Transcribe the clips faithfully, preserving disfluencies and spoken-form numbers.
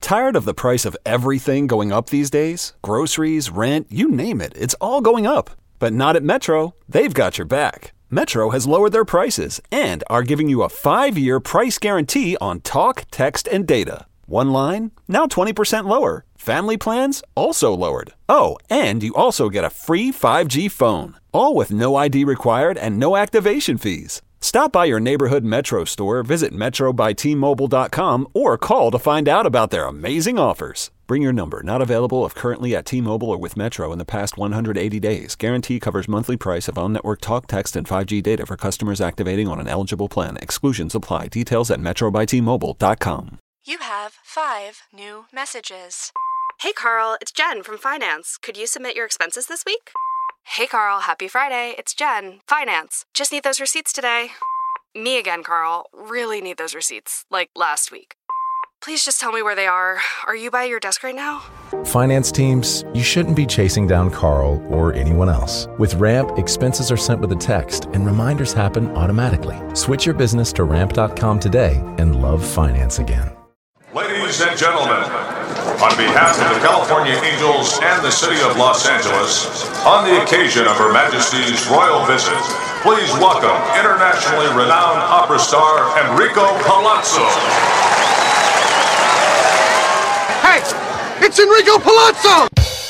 Tired of the price of everything going up these days? Groceries, rent, you name it, it's all going up. But not at Metro. They've got your back. Metro has lowered their prices and are giving you a five-year price guarantee on talk, text, and data. One line, now twenty percent lower. Family plans, also lowered. Oh, and you also get a free five G phone. All with no I D required and no activation fees. Stop by your neighborhood Metro store, visit metro by t mobile dot com, or call to find out about their amazing offers. Bring your number. Not available if currently at T-Mobile or with Metro in the past one hundred eighty days. Guarantee covers monthly price of on-network talk, text, and five G data for customers activating on an eligible plan. Exclusions apply. Details at metro by t mobile dot com. You have five new messages. Hey, Carl, it's Jen from Finance. Could you submit your expenses this week? Hey, Carl, happy Friday. It's Jen, Finance. Just need those receipts today. Me again, Carl. Really need those receipts, like last week. Please just tell me where they are. Are you by your desk right now? Finance teams, you shouldn't be chasing down Carl or anyone else. With Ramp, expenses are sent with a text and reminders happen automatically. Switch your business to ramp dot com today and love finance again. Ladies and gentlemen, on behalf of the California Angels and the city of Los Angeles, on the occasion of Her Majesty's royal visit, please welcome internationally renowned opera star Enrico Palazzo. Hey, it's Enrico Palazzo!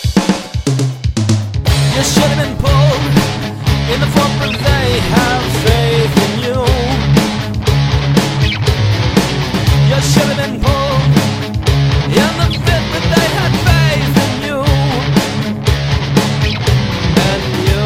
You should have been pulled in the front, but they have faith in you. You should have been pulled in the fit, but they had faith in you. And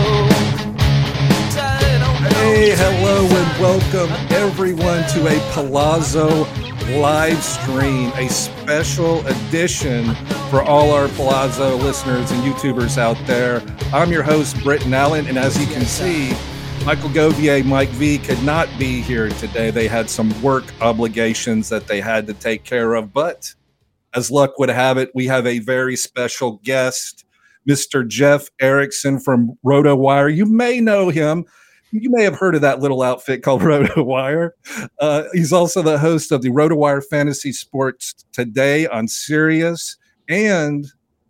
you said, oh, hey, hello, and welcome everyone to a Palazzo live stream, a special edition for all our Palazzo listeners and YouTubers out there. I'm your host, Britton Allen, and as you can see, Michael Govier, Mike V could not be here today. They had some work obligations that they had to take care of, but as luck would have it, we have a very special guest, Mister Jeff Erickson from RotoWire. You may know him. You may have heard of that little outfit called RotoWire. Uh, he's also the host of the RotoWire Fantasy Sports Today on Sirius and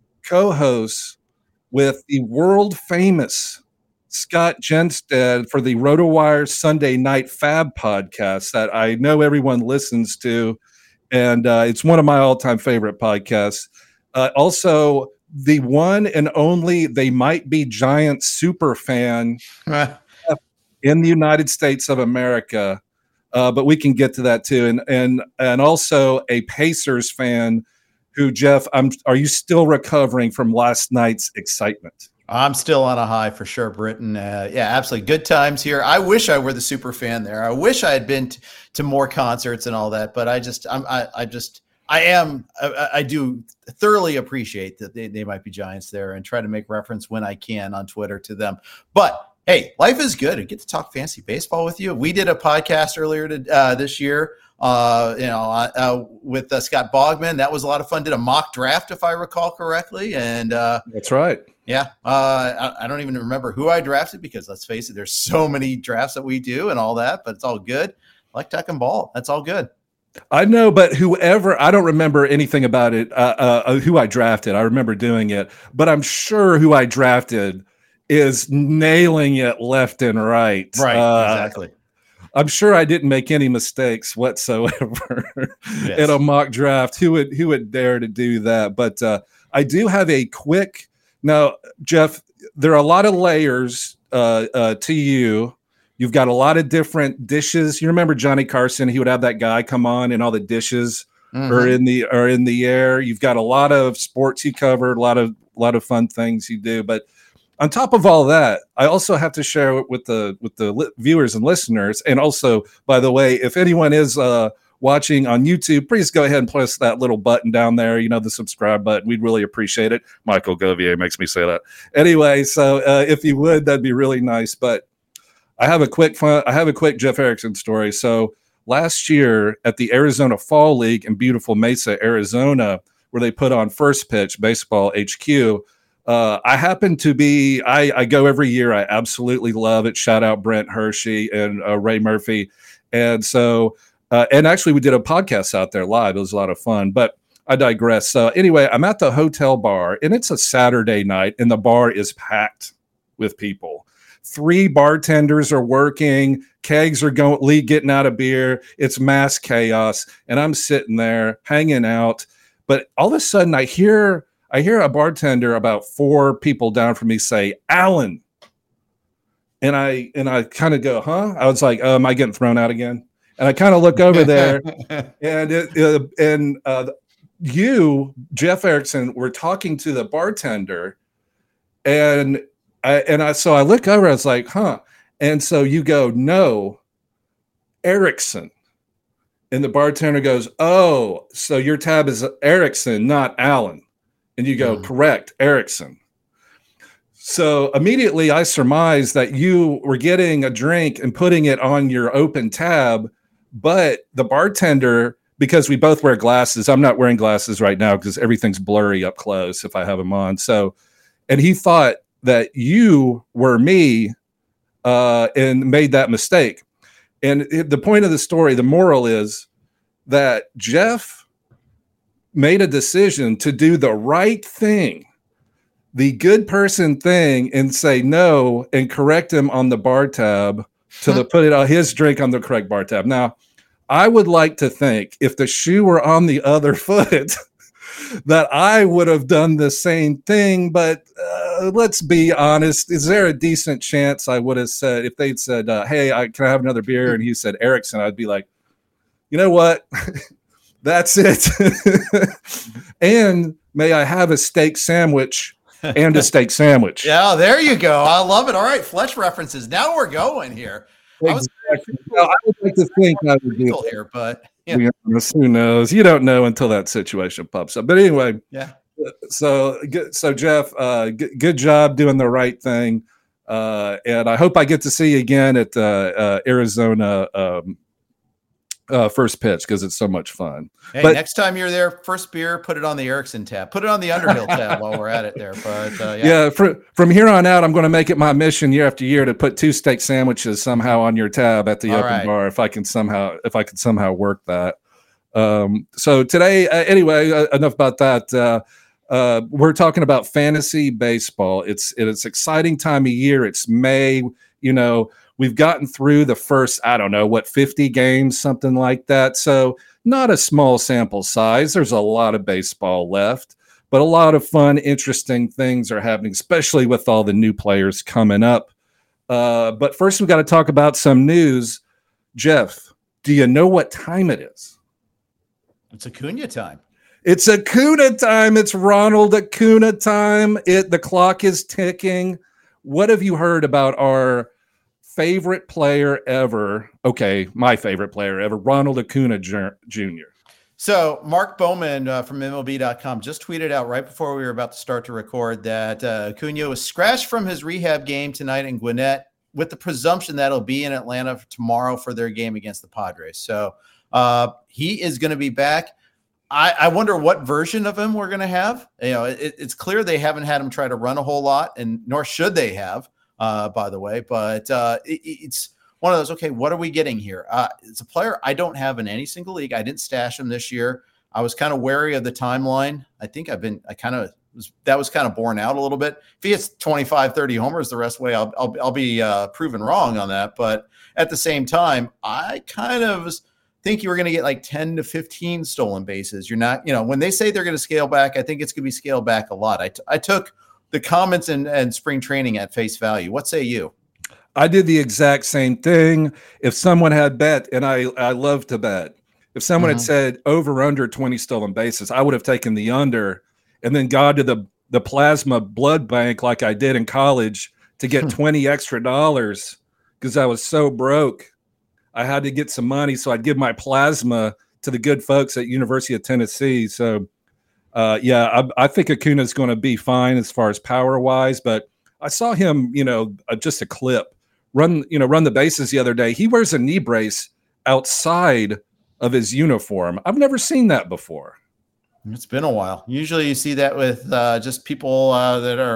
co-host with the world-famous Scott Genstead for the RotoWire Sunday Night Fab podcast that I know everyone listens to, and uh, it's one of my all-time favorite podcasts. Uh, also, the one and only They Might Be Giants super fan in the United States of America, uh, but we can get to that too. And and and also a Pacers fan who, Jeff, I'm, are you still recovering from last night's excitement? I'm still on a high for sure, Britton. Uh, yeah, absolutely. Good times here. I wish I were the super fan there. I wish I had been t- to more concerts and all that, but I just, I'm, I, I just, I am, I, I do thoroughly appreciate that they, they might be Giants there and try to make reference when I can on Twitter to them. But hey, life is good. I get to talk fantasy baseball with you. We did a podcast earlier to, uh, this year, uh, you know, uh, with uh, Scott Bogman. That was a lot of fun. Did a mock draft, if I recall correctly. And uh, that's right. Yeah. Uh, I, I don't even remember who I drafted because let's face it, there's so many drafts that we do and all that, but it's all good. I like talking ball. That's all good. I know, but whoever, I don't remember anything about it, uh, uh, who I drafted. I remember doing it, but I'm sure who I drafted is nailing it left and right. Right, uh, exactly. I'm sure I didn't make any mistakes whatsoever yes. in a mock draft. Who would who would dare to do that? But uh, I do have a quick now, Jeff. There are a lot of layers uh, uh, to you. You've got a lot of different dishes. You remember Johnny Carson? He would have that guy come on, and all the dishes mm-hmm. are in the are in the air. You've got a lot of sports you covered, a lot of a lot of fun things you do, but on top of all that, I also have to share with the with the li- viewers and listeners. And also, by the way, if anyone is uh, watching on YouTube, please go ahead and press that little button down there. You know, the subscribe button. We'd really appreciate it. Michael Govier makes me say that. Anyway, so uh, if you would, that'd be really nice. But I have a quick fun. I have a quick Jeff Erickson story. So last year at the Arizona Fall League in beautiful Mesa, Arizona, where they put on First Pitch Baseball H Q. Uh, I happen to be, I, I go every year. I absolutely love it. Shout out Brent Hershey and uh, Ray Murphy. And so, uh, and actually we did a podcast out there live. It was a lot of fun, but I digress. So anyway, I'm at the hotel bar, and it's a Saturday night, and the bar is packed with people. Three bartenders are working, kegs are going, Lee getting out of beer. It's mass chaos, and I'm sitting there hanging out. But all of a sudden, I hear I hear a bartender about four people down from me say, "Alan," and I and I kind of go, "Huh?" I was like, oh, "Am I getting thrown out again?" And I kind of look over there, and it, it, and uh, you, Jeff Erickson, were talking to the bartender, and I and I so I look over, I was like, "Huh?" And so you go, "No, Erickson." And the bartender goes, "Oh, so your tab is Erickson, not Allen." And you go, mm. "Correct, Erickson." So immediately I surmised that you were getting a drink and putting it on your open tab, but the bartender, because we both wear glasses, I'm not wearing glasses right now because everything's blurry up close if I have them on. So, and he thought that you were me uh, and made that mistake. And the point of the story, the moral is that Jeff made a decision to do the right thing, the good person thing, and say no and correct him on the bar tab to the, put it on his drink on the correct bar tab. Now, I would like to think if the shoe were on the other foot, that I would have done the same thing. But uh, let's be honest. Is there a decent chance I would have said, if they'd said, uh, hey, I, can I have another beer? And he said, Erickson, I'd be like, you know what? That's it. And may I have a steak sandwich and a steak sandwich? Yeah, there you go. I love it. All right, Fletch references. Now we're going here. Exactly. I, was, well, I would like to think I would do here, but yeah. Who knows? You don't know until that situation pops up. But anyway, yeah. So, so Jeff, uh, g- good job doing the right thing, uh, and I hope I get to see you again at uh, uh, Arizona um, uh, First Pitch because it's so much fun. Hey, but, next time you're there, first beer, put it on the Erickson tab. Put it on the Underhill tab while we're at it there. But uh, yeah, yeah for, from here on out, I'm going to make it my mission year after year to put two steak sandwiches somehow on your tab at the All open right. bar if I can somehow if I can somehow work that. Um, so today, uh, anyway, uh, enough about that. Uh, uh, we're talking about fantasy baseball. It's it's exciting time of year. It's May. You know, we've gotten through the first, I don't know, what, fifty games, something like that. So not a small sample size. There's a lot of baseball left, but a lot of fun, interesting things are happening, especially with all the new players coming up. Uh, but first, we've got to talk about some news. Jeff, do you know what time it is? It's Acuna time. It's Acuna time. It's Ronald Acuna time. It the clock is ticking. What have you heard about our favorite player ever? Okay, my favorite player ever, Ronald Acuna Junior So Mark Bowman uh, from M L B dot com just tweeted out right before we were about to start to record that uh, Acuna was scratched from his rehab game tonight in Gwinnett with the presumption that he'll be in Atlanta tomorrow for their game against the Padres. So uh, he is going to be back. I, I wonder what version of him we're going to have. You know, it, it's clear they haven't had him try to run a whole lot, and nor should they have, uh, by the way. But uh, it, it's one of those, okay, what are we getting here? Uh, it's a player I don't have in any single league. I didn't stash him this year. I was kind of wary of the timeline. I think I've been, I kind of, was, that was kind of borne out a little bit. If he hits twenty-five, thirty homers the rest of the way, I'll, I'll, I'll be uh, proven wrong on that. But at the same time, I kind of was, think you were going to get like ten to fifteen stolen bases. You're not, you know, when they say they're going to scale back, I think it's going to be scaled back a lot. I, t- I took the comments and, and spring training at face value. What say you? I did the exact same thing. If someone had bet, and I, I love to bet, if someone mm-hmm. had said over under twenty stolen bases, I would have taken the under and then gone to the, the plasma blood bank like I did in college to get twenty extra dollars because I was so broke. I had to get some money, so I'd give my plasma to the good folks at University of Tennessee. So, uh, yeah, I, I think Acuna is going to be fine as far as power-wise, but I saw him, you know, uh, just a clip, run, you know, run the bases the other day. He wears a knee brace outside of his uniform. I've never seen that before. It's been a while. Usually you see that with uh, just people uh, that are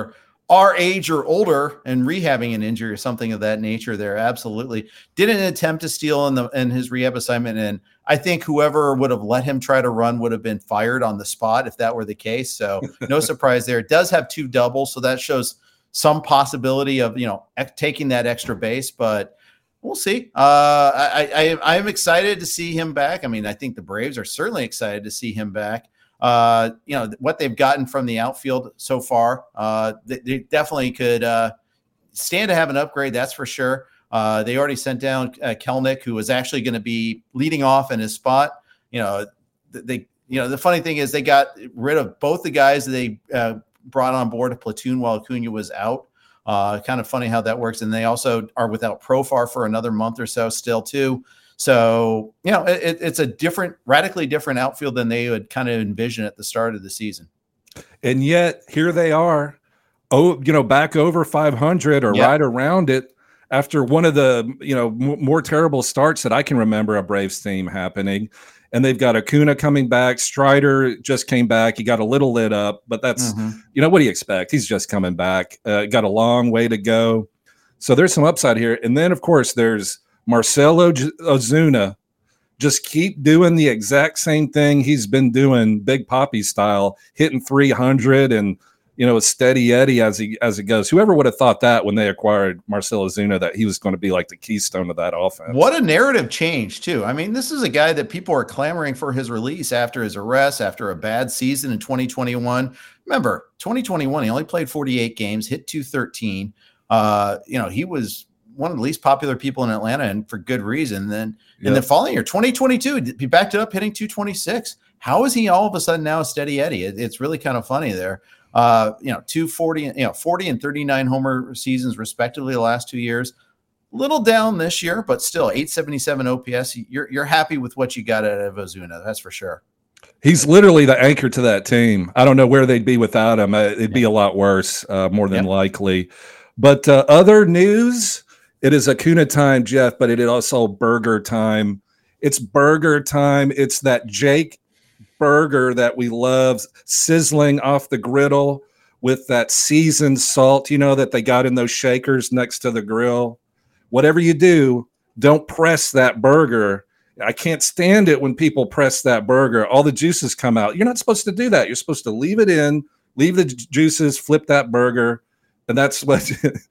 our age or older and rehabbing an injury or something of that nature there. Absolutely. Didn't attempt to steal in the in his rehab assignment. And I think whoever would have let him try to run would have been fired on the spot if that were the case. So no surprise there. It does have two doubles, so that shows some possibility of, you know, taking that extra base, but we'll see. Uh, I, I, I am excited to see him back. I mean, I think the Braves are certainly excited to see him back. Uh, you know, what they've gotten from the outfield so far, uh, they, they definitely could uh, stand to have an upgrade. That's for sure. Uh, they already sent down uh, Kelnick, who was actually going to be leading off in his spot. You know, they, you know, the funny thing is they got rid of both the guys that they uh, brought on board a platoon while Acuna was out. Uh, kind of funny how that works. And they also are without Profar for another month or so still too. So, you know, it, it's a different, radically different outfield than they would kind of envision at the start of the season. And yet here they are, oh, you know, back over five hundred or yep. right around it after one of the, you know, m- more terrible starts that I can remember a Braves team happening. And they've got Acuna coming back. Strider just came back. He got a little lit up, but that's, mm-hmm. you know, what do you expect? He's just coming back. Uh, got a long way to go. So there's some upside here. And then, of course, there's Marcell Ozuna. Just keep doing the exact same thing he's been doing, Big Papi style, hitting three hundred and, you know, a steady Eddie as he as it goes. Whoever would have thought that when they acquired Marcell Ozuna, that he was going to be like the keystone of that offense. What a narrative change, too. I mean, this is a guy that people are clamoring for his release after his arrest, after a bad season in twenty twenty-one. Remember, twenty twenty-one, he only played forty-eight games, hit two thirteen. Uh, you know, he was one of the least popular people in Atlanta, and for good reason. Then yep. in the following year, twenty twenty-two, he backed it up hitting two twenty-six. How is he all of a sudden now a steady Eddie? It, it's really kind of funny there. Uh, you know, two forty, you know, forty and thirty-nine homer seasons respectively the last two years. Little down this year, but still eight seventy-seven O P S. You're you're happy with what you got out of Ozuna, that's for sure. He's literally the anchor to that team. I don't know where they'd be without him. It'd be a lot worse, uh, more than yep. likely. But uh, other news, it is Acuna time, Jeff, but it is also burger time. It's burger time. It's that Jake burger that we love, sizzling off the griddle with that seasoned salt, you know, that they got in those shakers next to the grill. Whatever you do, don't press that burger. I can't stand it when people press that burger. All the juices come out. You're not supposed to do that. You're supposed to leave it in, leave the juices, flip that burger. And that's what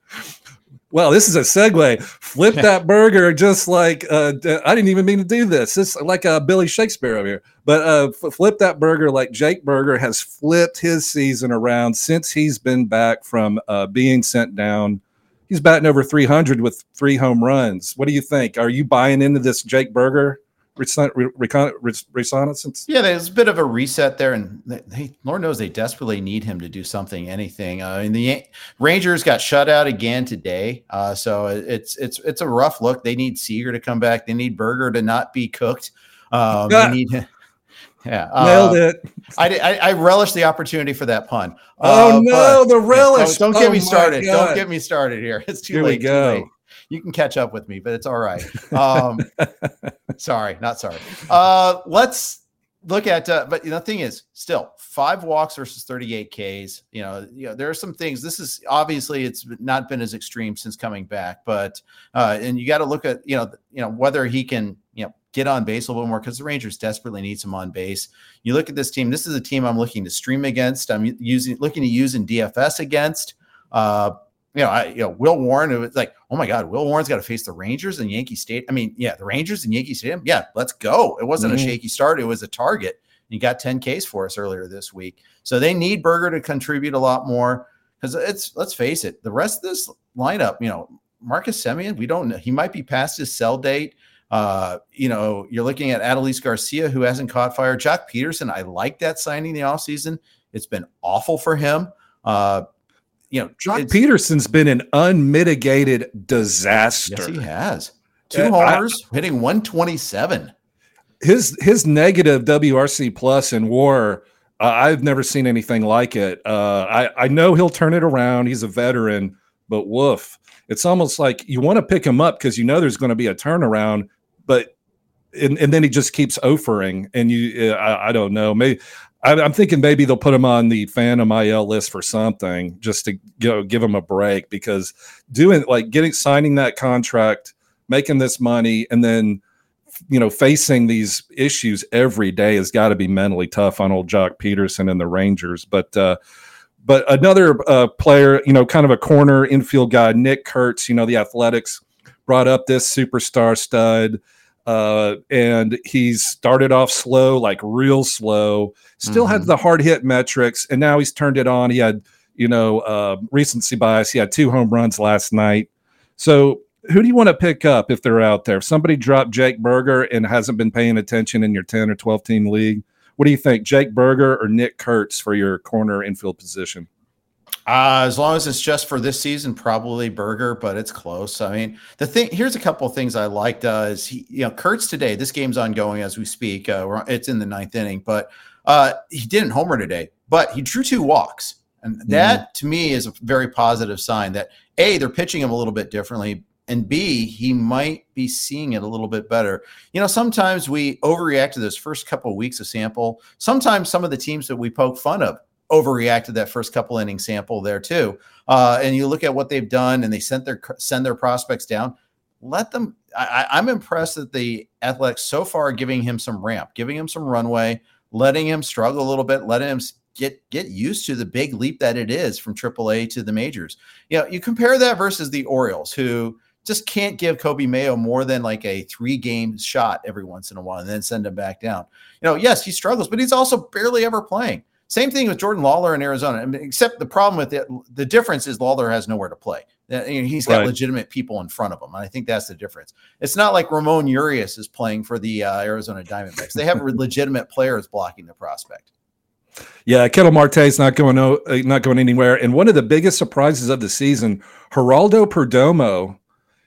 well, this is a segue. Flip that burger just like uh, I didn't even mean to do this. It's like uh, Billy Shakespeare over here. But uh, f- flip that burger like Jake Burger has flipped his season around since he's been back from uh, being sent down. He's batting over three hundred with three home runs. What do you think? Are you buying into this Jake Burger reconnaissance? Yeah, there's a bit of a reset there, and they, Lord knows they desperately need him to do something, anything. Uh, and the Rangers got shut out again today, uh, so it's it's it's a rough look. They need Seager to come back. They need Burger to not be cooked. Um, ah. They need. Yeah, nailed uh, it. I, I I relish the opportunity for that pun. Oh uh, no, the relish! Don't, don't get oh me started. God. Don't get me started here. It's too here late. We go. Too late. You can catch up with me, but it's all right. Um, sorry, not sorry. Uh, let's look at. Uh, but you know, the thing is, still five walks versus thirty-eight Ks. You know, you know, there are some things. This is obviously it's not been as extreme since coming back, but uh, and you got to look at you know you know whether he can you know get on base a little more because the Rangers desperately need some on base. You look at this team. This is a team I'm looking to stream against. I'm using looking to use in D F S against. Uh, You know, I, you know, Will Warren, it was like, oh my God, Will Warren's got to face the Rangers and Yankee State. I mean, yeah, the Rangers and Yankee Stadium. Yeah, let's go. It wasn't mm-hmm. a shaky start. It was a target. You got ten Ks for us earlier this week. So they need Burger to contribute a lot more because it's, let's face it, the rest of this lineup, you know, Marcus Semien, we don't know. He might be past his sell date. Uh, you know, you're looking at Adolis Garcia, who hasn't caught fire. Jock Peterson, I like that signing the offseason. It's been awful for him. Uh, You know, Jock Peterson's been an unmitigated disaster. Yes, he has. Two uh, homers, I, hitting one twenty-seven. His his negative W R C plus in WAR, uh, I've never seen anything like it. Uh, I I know he'll turn it around. He's a veteran, but woof, it's almost like you want to pick him up because you know there's going to be a turnaround, but and, and then he just keeps offering, and you uh, I, I don't know maybe. I, I'm thinking maybe they'll put him on the Phantom I L list for something, just to you know, give him a break, because doing like getting signing that contract, making this money, and then you know facing these issues every day has got to be mentally tough on old Jock Peterson and the Rangers. But uh, but another uh, player, you know, kind of a corner infield guy, Nick Kurtz. You know, the Athletics brought up this superstar stud. Uh, and he's started off slow, like real slow, still mm-hmm. had the hard hit metrics, and now he's turned it on. He had, you know, uh, recency bias. He had two home runs last night. So who do you want to pick up if they're out there? If somebody dropped Jake Burger and hasn't been paying attention in your ten or twelve team league, what do you think, Jake Burger or Nick Kurtz for your corner infield position? Uh, as long as it's just for this season, probably Burger, but it's close. I mean, the thing here's a couple of things I liked. Uh, is he, you know, Kurtz today. This game's ongoing as we speak. Uh, we're, it's in the ninth inning, but uh, he didn't homer today. But he drew two walks, and that mm-hmm. to me is a very positive sign that A, they're pitching him a little bit differently, and B, he might be seeing it a little bit better. You know, sometimes we overreact to those first couple of weeks of sample. Sometimes some of the teams that we poke fun of overreacted that first couple inning sample there too. Uh, and you look at what they've done, and they sent their send their prospects down. Let them. I, I'm impressed that the Athletics so far are giving him some ramp, giving him some runway, letting him struggle a little bit, letting him get get used to the big leap that it is from triple A to the majors. You know, you compare that versus the Orioles, who just can't give Kobe Mayo more than like a three game shot every once in a while and then send him back down. You know, yes, he struggles, but he's also barely ever playing. Same thing with Jordan Lawler in Arizona, I mean, except the problem with it, the difference is Lawler has nowhere to play. He's got right. legitimate people in front of him, and I think that's the difference. It's not like Ramon Urias is playing for the uh, Arizona Diamondbacks. They have legitimate players blocking the prospect. Yeah, Ketel Marte's not going uh, not going anywhere. And one of the biggest surprises of the season, Geraldo Perdomo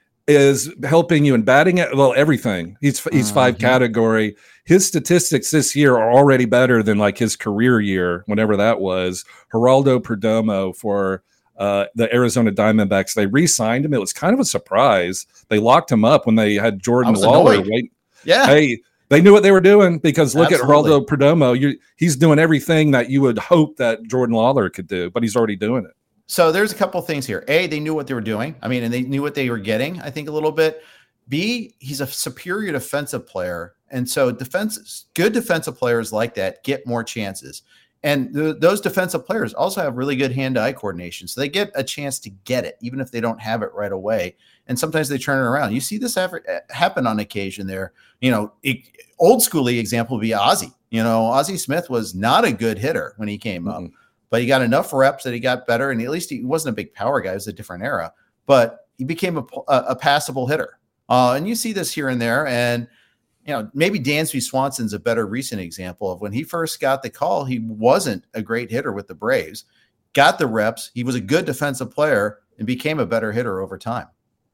is helping you in batting it. Well, everything. He's he's five uh, category. His statistics this year are already better than like his career year, whenever that was. Geraldo Perdomo for uh, the Arizona Diamondbacks. They re-signed him. It was kind of a surprise. They locked him up when they had Jordan Lawler. Wait, yeah. Hey, they knew what they were doing, because look Absolutely. at Geraldo Perdomo. You, he's doing everything that you would hope that Jordan Lawler could do, but he's already doing it. So there's a couple of things here. A, they knew what they were doing. I mean, and they knew what they were getting, I think, a little bit. B, he's a superior defensive player. And so defense, good defensive players like that get more chances. And th- those defensive players also have really good hand-eye coordination. So they get a chance to get it, even if they don't have it right away. And sometimes they turn it around. You see this have, happen on occasion there. You know, it, old schooly example would be Ozzie. You know, Ozzie Smith was not a good hitter when he came mm-hmm. up. But he got enough reps that he got better, and at least he wasn't a big power guy. It was a different era, but he became a, a, a passable hitter. Uh, and you see this here and there. And, you know, maybe Dansby Swanson's a better recent example of when he first got the call, he wasn't a great hitter with the Braves, got the reps. He was a good defensive player and became a better hitter over time.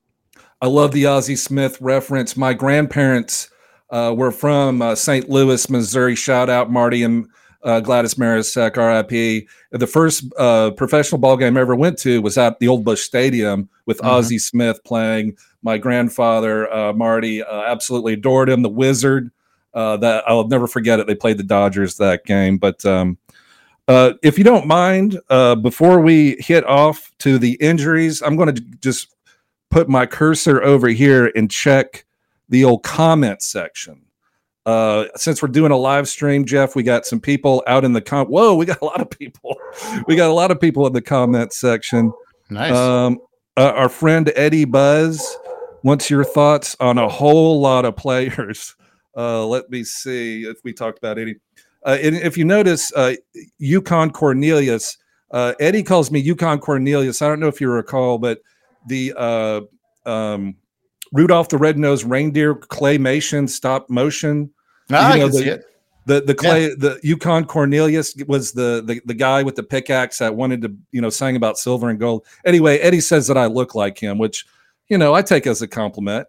I love the Ozzie Smith reference. My grandparents uh, were from uh, Saint Louis, Missouri. Shout out Marty and Uh, Gladys Marisek, R I P. The first uh, professional ball game I ever went to was at the Old Busch Stadium with mm-hmm. Ozzie Smith playing. My grandfather, uh, Marty, uh, absolutely adored him. The Wizard, uh, that I'll never forget it. They played the Dodgers that game. But um, uh, if you don't mind, uh, before we hit off to the injuries, I'm going to just put my cursor over here and check the old comment section. Uh, since we're doing a live stream, Jeff, we got some people out in the com. Whoa, we got a lot of people. We got a lot of people in the comment section. Nice. Um, uh, our friend Eddie Buzz wants your thoughts on a whole lot of players. Uh, let me see if we talked about Eddie. Uh, and if you notice, uh, Yukon Cornelius, uh, Eddie calls me Yukon Cornelius. I don't know if you recall, but the uh, um, Rudolph the Red-Nosed Reindeer claymation stop motion. Ah, you know, I can the, see it. The the clay Yeah. the Yukon Cornelius was the, the the guy with the pickaxe that wanted to, you know, sang about silver and gold. Anyway, Eddie says that I look like him, which, you know, I take as a compliment.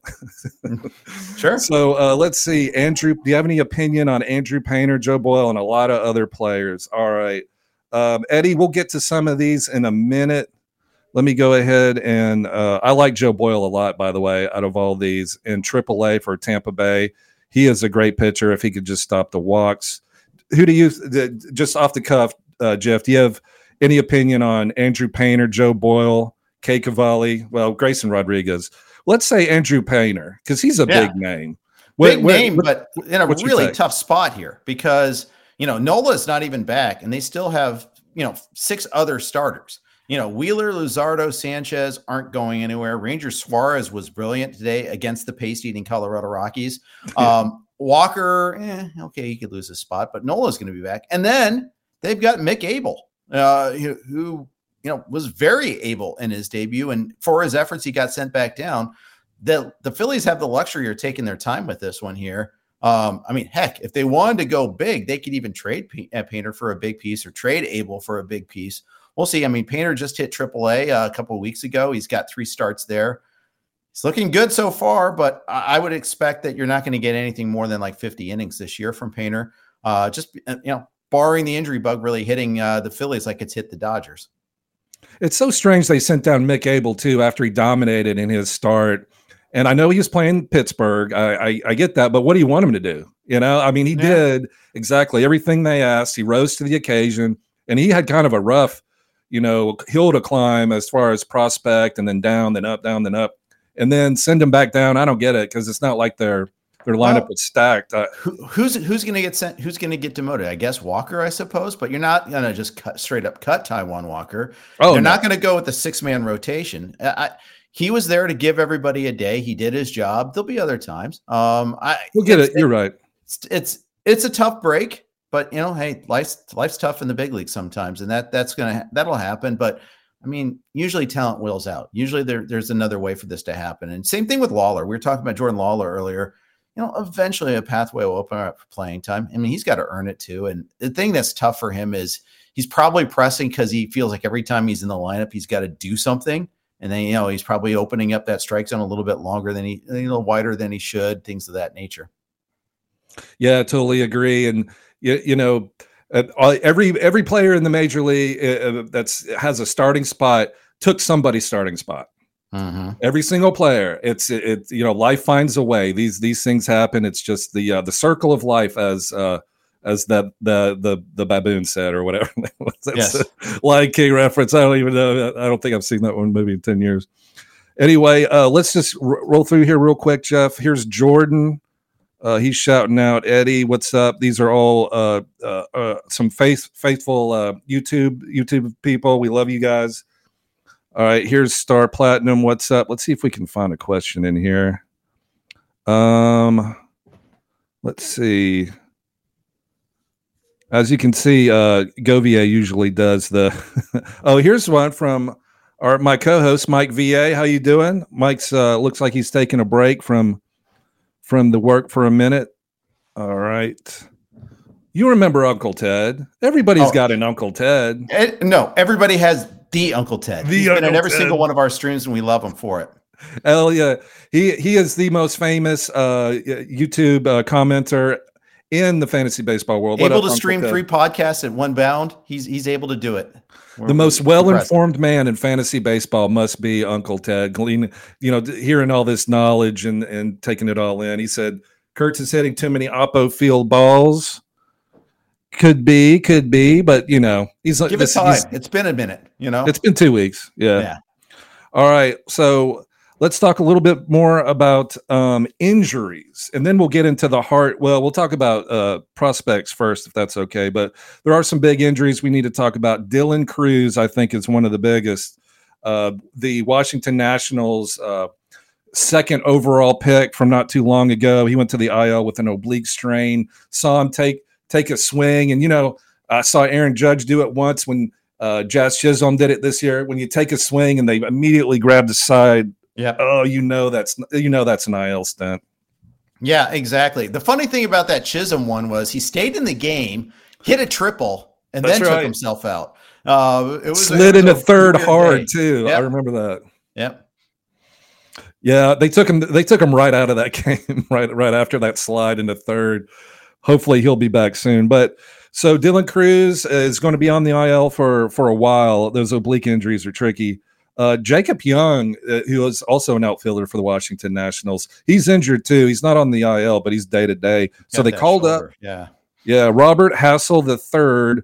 Sure. So uh, let's see, Andrew. Do you have any opinion on Andrew Painter, Joe Boyle, and a lot of other players? All right, um, Eddie, we'll get to some of these in a minute. Let me go ahead and uh, I like Joe Boyle a lot, by the way, out of all these in triple A for Tampa Bay. He is a great pitcher if he could just stop the walks. who do you the, just off the cuff, uh, Jeff? Do you have any opinion on Andrew Painter, Joe Boyle, Kay Cavalli? Well, Grayson Rodriguez. Let's say Andrew Painter because he's a yeah. big name. Big what, name, what, but in a really tough spot here because you know Nola's not even back, and they still have you know six other starters. You know, Wheeler, Luzardo, Sanchez aren't going anywhere. Ranger Suarez was brilliant today against the pace-eating Colorado Rockies. Um, Walker, eh, okay, he could lose his spot, but Nola's going to be back. And then they've got Mick Abel, uh, who, who, you know, was very able in his debut. And for his efforts, he got sent back down. The, the Phillies have the luxury of taking their time with this one here. Um, I mean, heck, if they wanted to go big, they could even trade P- Painter for a big piece or trade Abel for a big piece. We'll see. I mean, Painter just hit triple A uh, a couple of weeks ago. He's got three starts there. He's looking good so far, but I would expect that you're not going to get anything more than like fifty innings this year from Painter. Uh, just, you know, barring the injury bug really hitting uh, the Phillies like it's hit the Dodgers. It's so strange they sent down Mick Abel, too, after he dominated in his start. And I know he was playing Pittsburgh. I, I, I get that, but what do you want him to do? You know, I mean, he yeah. did exactly everything they asked. He rose to the occasion, and he had kind of a rough, you know, hill to climb as far as prospect and then down, then up, down, then up, and then send him back down. I don't get it because it's not like their their lineup well, was stacked. Uh, who, who's who's going to get sent? Who's going to get demoted? I guess Walker, I suppose, but you're not going to just cut straight up cut Taijuan Walker. Oh, they're no. not going to go with the six man rotation. I, he was there to give everybody a day. He did his job. There'll be other times. Um, I we'll get it. You're right. It's, it's it's a tough break. But, you know, hey, life's life's tough in the big league sometimes, and that that's going to that'll happen. But, I mean, usually talent wills out. Usually there, there's another way for this to happen. And same thing with Lawler. We were talking about Jordan Lawler earlier. You know, eventually a pathway will open up for playing time. I mean, he's got to earn it, too. And the thing that's tough for him is he's probably pressing because he feels like every time he's in the lineup, he's got to do something. And then, you know, he's probably opening up that strike zone a little bit longer than he, a little wider than he should, things of that nature. Yeah, I totally agree. And, You, you know, uh, every every player in the major league uh, that's has a starting spot took somebody's starting spot. Mm-hmm. Every single player. It's it, it. You know, life finds a way. These these things happen. It's just the uh, the circle of life, as uh, as that the the the baboon said, or whatever. That's yes. a Lion King reference. I don't even know. I don't think I've seen that one movie in ten years. Anyway, uh, let's just r- roll through here real quick, Jeff. Here's Jordan. Uh, he's shouting out, Eddie, what's up? These are all uh, uh, uh, some faith, faithful uh, YouTube YouTube people. We love you guys. All right, here's Star Platinum. What's up? Let's see if we can find a question in here. Um, let's see. As you can see, uh, Govier usually does the. Oh, here's one from our my co-host Mike V A. How you doing? Mike's uh, looks like he's taking a break from. From the work for a minute. All right. You remember Uncle Ted. Everybody's oh, got an Uncle Ted. It, no, everybody has the Uncle Ted. The He's Uncle been at every Ted. single one of our streams, and we love him for it. Hell yeah. He he is the most famous uh, YouTube uh, commenter in the fantasy baseball world. Able to stream three podcasts at one bound. He's he's able to do it. We're, the most well-informed man in fantasy baseball must be Uncle Ted. Glean, you know, hearing all this knowledge and, and taking it all in. He said, Kurtz is hitting too many oppo field balls. Could be, could be, but, you know. he's Give this, it time. It's been a minute, you know. It's been two weeks, yeah. yeah. All right, so let's talk a little bit more about um, injuries, and then we'll get into the heart. Well, we'll talk about uh, prospects first, if that's okay. But there are some big injuries we need to talk about. Dylan Cruz, I think, is one of the biggest. Uh, the Washington Nationals uh, second overall pick from not too long ago. He went to the I L with an oblique strain. Saw him take take a swing, and you know, I saw Aaron Judge do it once when uh, Jazz Chisholm did it this year. When you take a swing and they immediately grab the side. Yeah. Oh, you know that's you know that's an I L stunt. Yeah, exactly. The funny thing about that Chisholm one was he stayed in the game, hit a triple, and that's then right. took himself out. Uh, it was slid into third hard day. too. Yep. I remember that. Yep. Yeah, they took him. They took him right out of that game, right right after that slide into third. Hopefully, he'll be back soon. But so Dylan Cruz is going to be on the I L for for a while. Those oblique injuries are tricky. Uh, Jacob Young, uh, who is also an outfielder for the Washington Nationals, he's injured too. He's not on the I L, but he's day to day. So they called shoulder. up. Yeah. Yeah, Robert Hassel the third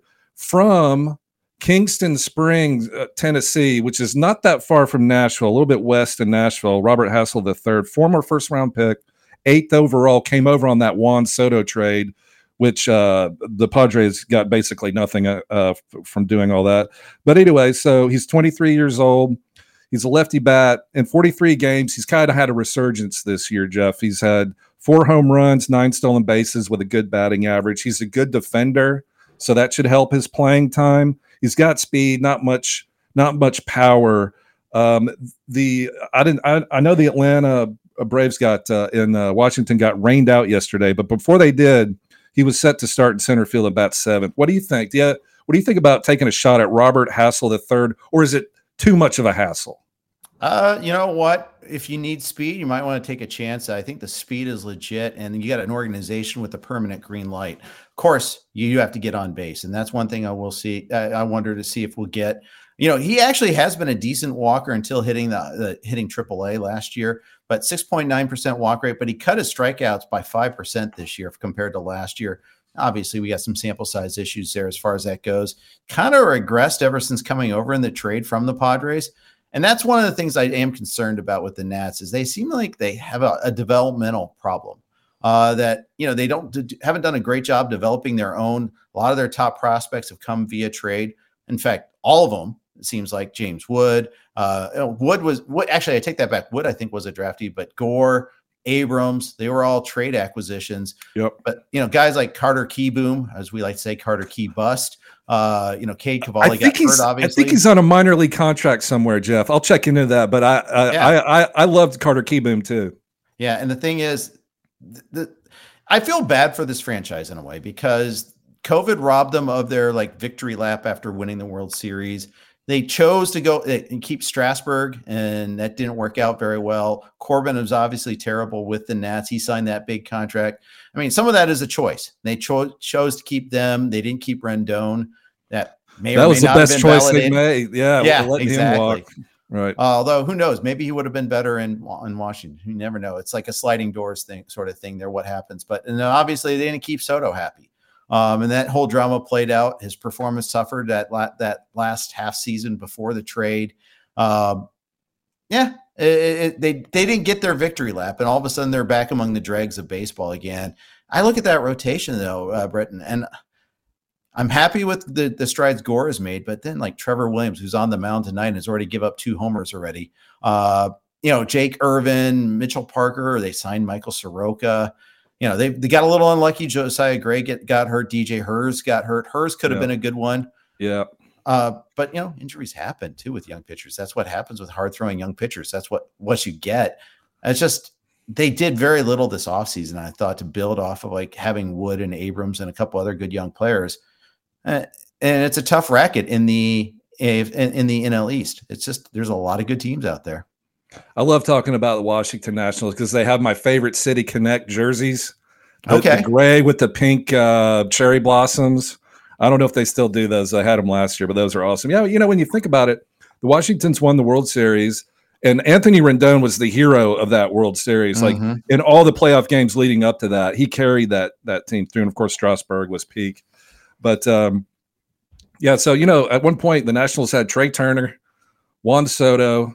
from Kingston Springs, uh, Tennessee, which is not that far from Nashville, a little bit west of Nashville. Robert Hassel the third, former first round pick, eighth overall, came over on that Juan Soto trade, which uh, the Padres got basically nothing uh, uh, f- from doing all that. But anyway, so he's twenty-three years old. He's a lefty bat. In forty-three games, he's kind of had a resurgence this year, Jeff. He's had four home runs, nine stolen bases with a good batting average. He's a good defender, so that should help his playing time. He's got speed, not much, not much power. Um, the I didn't. I, I know the Atlanta Braves got uh, in uh, Washington got rained out yesterday, but before they did, he was set to start in center field at bat seventh. What do you think? Yeah, what do you think about taking a shot at Robert Hassel the third, or is it too much of a hassle? Uh, you know what? If you need speed, you might want to take a chance. I think the speed is legit, and you got an organization with a permanent green light. Of course, you, you have to get on base, and that's one thing I will see. I, I wonder to see if we'll get. You know, he actually has been a decent walker until hitting the, the hitting triple A last year, but six point nine percent walk rate. But he cut his strikeouts by five percent this year compared to last year. Obviously, we got some sample size issues there as far as that goes. Kind of regressed ever since coming over in the trade from the Padres. And that's one of the things I am concerned about with the Nats is they seem like they have a, a developmental problem uh, that, you know, they don't haven't done a great job developing their own. A lot of their top prospects have come via trade. In fact, all of them, it seems like James Wood, uh, Wood was what actually I take that back. Wood, I think, was a draftee, but Gore, Abrams, they were all trade acquisitions. Yep. But, you know, guys like Carter Keyboom, as we like to say, Carter Key bust. Uh, you know, Cade Cavalli got hurt, obviously. I think he's on a minor league contract somewhere, Jeff. I'll check into that. But I I, yeah. I, I, I loved Carter Keyboom too. Yeah, and the thing is, the, the I feel bad for this franchise in a way because COVID robbed them of their like victory lap after winning the World Series. They chose to go and keep Strasburg, and that didn't work out very well. Corbin was obviously terrible with the Nats. He signed that big contract. I mean, some of that is a choice. They cho- chose to keep them. They didn't keep Rendon. That may that or was may the not best have been choice validated. they made. Yeah, yeah, letting exactly. him walk. Right. Uh, although who knows? Maybe he would have been better in in Washington. You never know. It's like a sliding doors thing, sort of thing. There, what happens? But and then obviously they didn't keep Soto happy. Um, and that whole drama played out. His performance suffered that la- that last half season before the trade. Um, yeah, it, it, they they didn't get their victory lap, and all of a sudden they're back among the dregs of baseball again. I look at that rotation though, uh, Britton, and I'm happy with the the strides Gore has made. But then like Trevor Williams, who's on the mound tonight, has already give up two homers already. Uh, you know, Jake Irvin, Mitchell Parker. They signed Michael Soroka. You know, they they got a little unlucky. Josiah Gray get, got hurt. D J Hers got hurt. Hers could have yeah. been a good one. Yeah. Uh, but, you know, injuries happen, too, with young pitchers. That's what happens with hard-throwing young pitchers. That's what, what you get. It's just they did very little this offseason, I thought, to build off of, like, having Wood and Abrams and a couple other good young players. Uh, and it's a tough racket in the in, in the N L East. It's just there's a lot of good teams out there. I love talking about the Washington Nationals because they have my favorite City Connect jerseys. The, okay. The gray with the pink uh, cherry blossoms. I don't know if they still do those. I had them last year, but those are awesome. Yeah, you know, when you think about it, the Washingtons won the World Series, and Anthony Rendon was the hero of that World Series. Mm-hmm. Like in all the playoff games leading up to that, he carried that that team through. And of course, Strasburg was peak. But um, yeah, so you know, at one point the Nationals had Trey Turner, Juan Soto,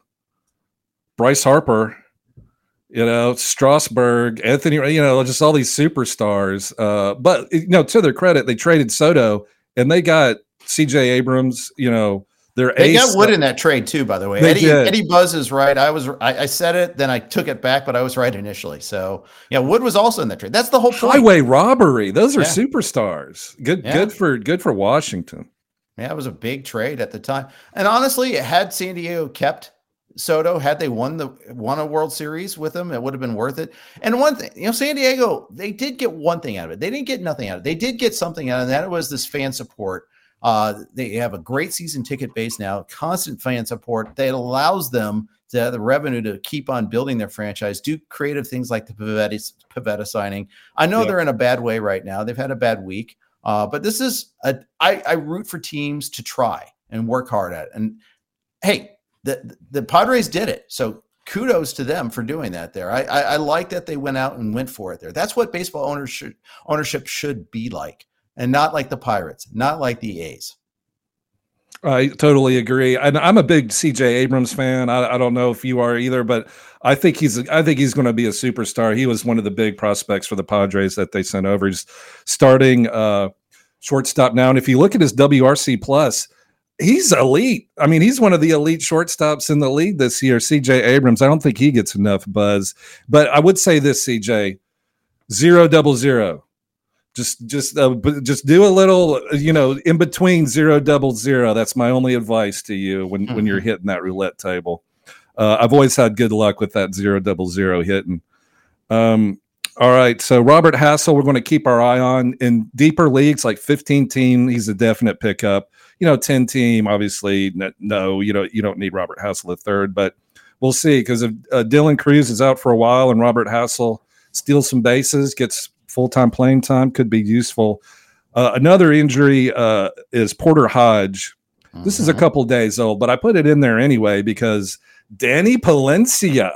Bryce Harper, you know, Strasburg, Anthony, you know, just all these superstars. Uh, but, you know, to their credit, they traded Soto and they got C J Abrams, you know, their they ace. They got Wood in that trade too, by the way. Eddie, Eddie Buzz is right. I was, I, I said it, then I took it back, but I was right initially. So yeah, Wood was also in that trade. That's the whole point. Highway robbery. Those are yeah. superstars. Good, yeah. good for, good for Washington. Yeah, it was a big trade at the time. And honestly, had San Diego kept Soto, had they won the won a World Series with him, it would have been worth it. And one thing, you know, San Diego, they did get one thing out of it. They didn't get nothing out of it. They did get something out of it. That was this fan support. Uh, they have a great season ticket base now, constant fan support that allows them to have the revenue to keep on building their franchise, do creative things like the Pivetta, Pivetta signing. I know yeah. they're in a bad way right now. They've had a bad week, uh, but this is a, I, I root for teams to try and work hard at it. And hey, The, the Padres did it. So kudos to them for doing that there. I, I, I like that they went out and went for it there. That's what baseball owners should, ownership should be like. and not like the Pirates, not like the A's. I totally agree. And I'm a big C J Abrams fan. I, I don't know if you are either, but I think he's I think he's going to be a superstar. He was one of the big prospects for the Padres that they sent over. He's starting uh, shortstop now. And if you look at his W R C plus, he's elite. I mean, he's one of the elite shortstops in the league this year. C J Abrams, I don't think he gets enough buzz. But I would say this, C J, zero double zero. Just, just, uh, just do a little, you know, in between zero double zero. That's my only advice to you when, mm-hmm. when you're hitting that roulette table. Uh, I've always had good luck with that zero double zero hitting. Um, all right, so Robert Hassell, we're going to keep our eye on in deeper leagues like fifteen team. He's a definite pickup. You know, ten team, obviously, no, you don't, you don't need Robert Hassell at third, but we'll see because if uh, Dylan Cruz is out for a while and Robert Hassell steals some bases, gets full-time playing time, could be useful. Uh, another injury uh, is Porter Hodge. Mm-hmm. This is a couple days old, but I put it in there anyway because Danny Palencia,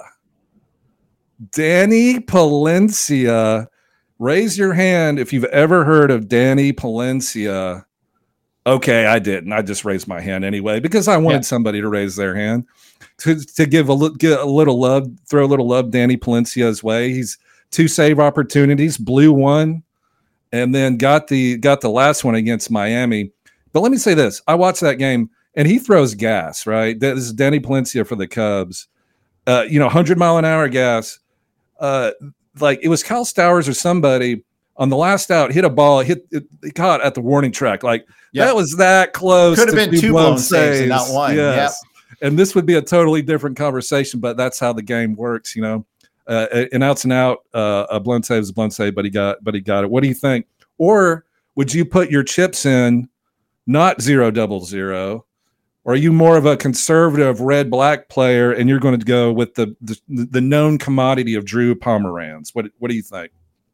Danny Palencia, raise your hand if you've ever heard of Danny Palencia. Okay, I didn't. I just raised my hand anyway because I wanted yeah. somebody to raise their hand to, to give a, li- give a little love, throw a little love Danny Palencia's way. He's two save opportunities, blew one, and then got the got the last one against Miami. But let me say this. I watched that game, and he throws gas, right? This is Danny Palencia for the Cubs. Uh, you know, one hundred mile an hour gas. Uh, like it was Kyle Stowers or somebody on the last out, hit a ball, hit it, it caught at the warning track. Like yep. that was that close. Could have been two blown saves, saves and not one. Yes. Yep. And this would be a totally different conversation, but that's how the game works, you know. Uh, an outs and out, uh, a blown save is a blown save, but he got, but he got it. What do you think? Or would you put your chips in not zero double zero, or are you more of a conservative red black player and you're going to go with the the, the known commodity of Drew Pomeranz? What what do you think?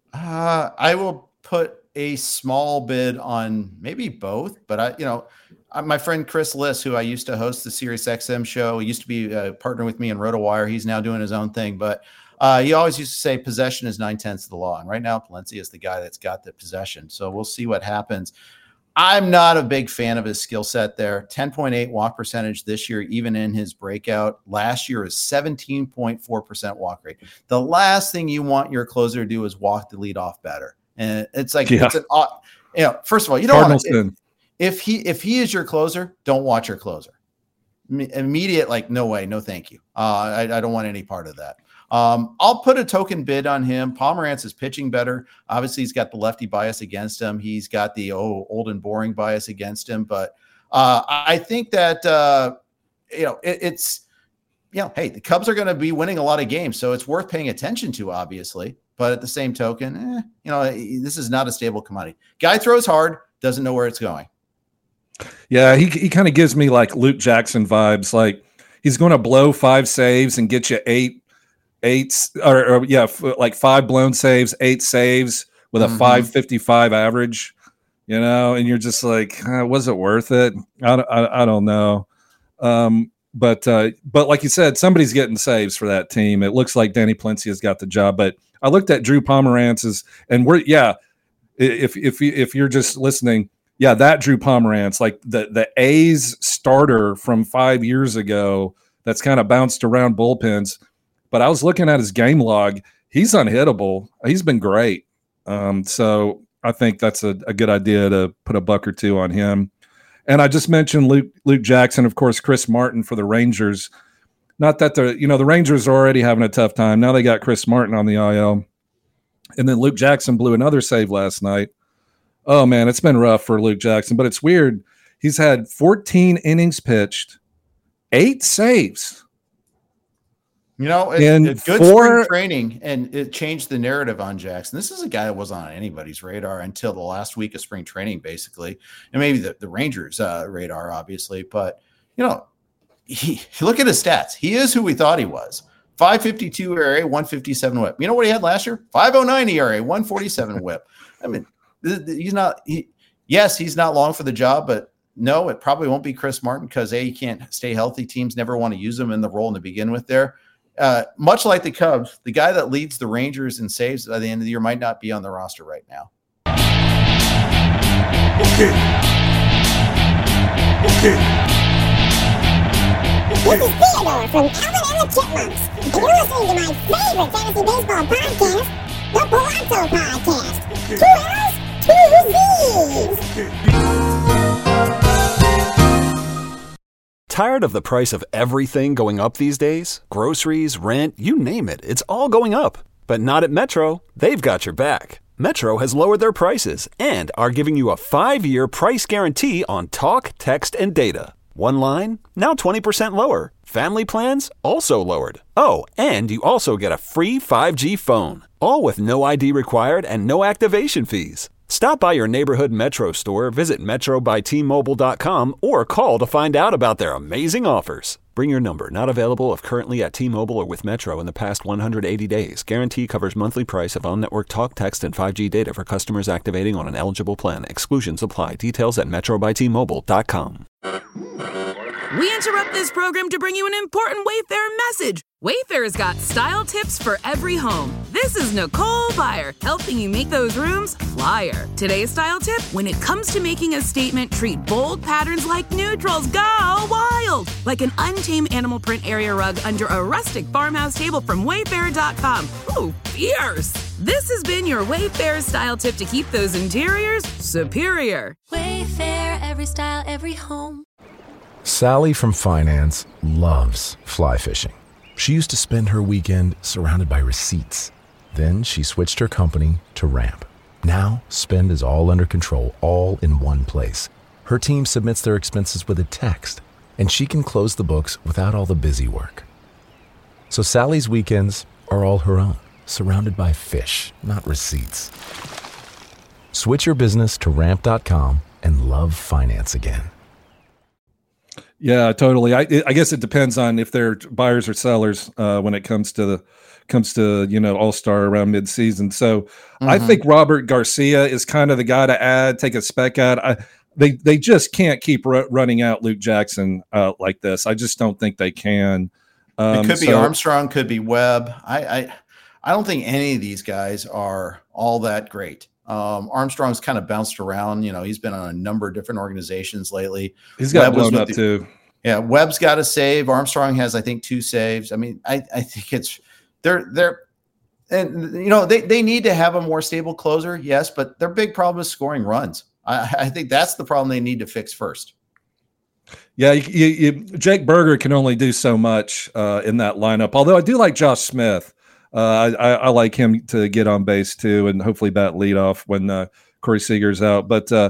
Uh, I will put a small bid on maybe both, but I, you know, my friend Chris Liss, who I used to host the Sirius X M show, he used to be a partner with me in RotoWire. He's now doing his own thing, but Uh, he always used to say possession is nine tenths of the law. And right now, Palencia is the guy that's got the possession. So we'll see what happens. I'm not a big fan of his skill set there. ten point eight walk percentage this year, even in his breakout. Last year is seventeen point four percent walk rate. The last thing you want your closer to do is walk the lead off batter. And it's like, yeah. it's an, you know, first of all, you don't want to, if, if he, if he is your closer, don't watch your closer. Immediate, like, no way, no, thank you. Uh, I, I don't want any part of that. Um, I'll put a token bid on him. Pomeranz is pitching better. Obviously, he's got the lefty bias against him. He's got the oh, old and boring bias against him. But uh, I think that, uh, you know, it, it's, you know, hey, the Cubs are going to be winning a lot of games, so it's worth paying attention to, obviously. But at the same token, eh, you know, this is not a stable commodity. Guy throws hard, doesn't know where it's going. Yeah, he he kind of gives me like Luke Jackson vibes. Like he's going to blow five saves and get you eight. Eight or, or yeah, f- like five blown saves, eight saves with a mm-hmm. five fifty-five average, you know, and you're just like, uh, was it worth it? I, I, I don't know. Um, but uh, but like you said, somebody's getting saves for that team. It looks like Danny Palencia's got the job. But I looked at Drew Pomeranz's, and we're yeah, if if if you're just listening, yeah, that Drew Pomeranz, like the the A's starter from five years ago, that's kind of bounced around bullpens. But I was looking at his game log. He's unhittable. He's been great. Um, so I think that's a, a good idea to put a buck or two on him. And I just mentioned Luke Luke Jackson, of course, Chris Martin for the Rangers. Not that the you know the Rangers are already having a tough time. Now they got Chris Martin on the I L. And then Luke Jackson blew another save last night. Oh, man, it's been rough for Luke Jackson. But it's weird. He's had fourteen innings pitched, eight saves. You know, it, and it's good four, spring training, and it changed the narrative on Jackson. This is a guy that wasn't on anybody's radar until the last week of spring training, basically, and maybe the, the Rangers' uh, radar, obviously. But, you know, he, look at his stats. He is who we thought he was. five fifty-two E R A, one fifty-seven whip. You know what he had last year? five oh nine E R A, one forty-seven whip. I mean, he's not he, – yes, he's not long for the job, but no, it probably won't be Chris Martin because, A, he can't stay healthy. Teams never want to use him in the role to begin with there. Uh, much like the Cubs, the guy that leads the Rangers in saves by the end of the year might not be on the roster right now. Okay. Okay. This is Theodore from Alvin and the Chipmunks, and you're listening to my favorite fantasy baseball podcast, the Palazzo Podcast. Two L's, two Z's. Tired of the price of everything going up these days? Groceries, rent, you name it, it's all going up. But not at Metro. They've got your back. Metro has lowered their prices and are giving you a five-year price guarantee on talk, text, and data. One line, now twenty percent lower. Family plans, also lowered. Oh, and you also get a free five G phone. All with no I D required and no activation fees. Stop by your neighborhood Metro store, visit metro by t mobile dot com, or call to find out about their amazing offers. Bring your number. Not available if currently at T-Mobile or with Metro in the past one hundred eighty days. Guarantee covers monthly price of on-network talk, text, and five G data for customers activating on an eligible plan. Exclusions apply. Details at metro by t mobile dot com. We interrupt this program to bring you an important Wayfair message. Wayfair's got style tips for every home. This is Nicole Byer, helping you make those rooms flyer. Today's style tip: when it comes to making a statement, treat bold patterns like neutrals. Go wild! Like an untamed animal print area rug under a rustic farmhouse table from wayfair dot com. Ooh, fierce! This has been your Wayfair style tip to keep those interiors superior. Wayfair, every style, every home. Sally from finance loves fly fishing. She used to spend her weekend surrounded by receipts. Then she switched her company to Ramp. Now, spend is all under control, all in one place. Her team submits their expenses with a text, and she can close the books without all the busy work. So Sally's weekends are all her own, surrounded by fish, not receipts. Switch your business to ramp dot com and love finance again. Yeah, totally. I I guess it depends on if they're buyers or sellers uh, when it comes to the comes to you know All-Star around mid-season. So mm-hmm. I think Robert Garcia is kind of the guy to add, take a spec out. I they they just can't keep r- running out Luke Jackson uh, like this. I just don't think they can. Um, it could be so, Armstrong, could be Webb. I, I I don't think any of these guys are all that great. Um, Armstrong's kind of bounced around. You know, he's been on a number of different organizations lately. He's got blown up the, too. Yeah, Webb's got a save. Armstrong has, I think, two saves. I mean, I, I think it's they're they're and you know they they need to have a more stable closer, yes, but their big problem is scoring runs. I, I think that's the problem they need to fix first. Yeah, you, you, you, Jake Berger can only do so much uh, in that lineup. Although I do like Josh Smith. Uh, I, I like him to get on base too, and hopefully bat leadoff when uh, Corey Seager's out. But uh,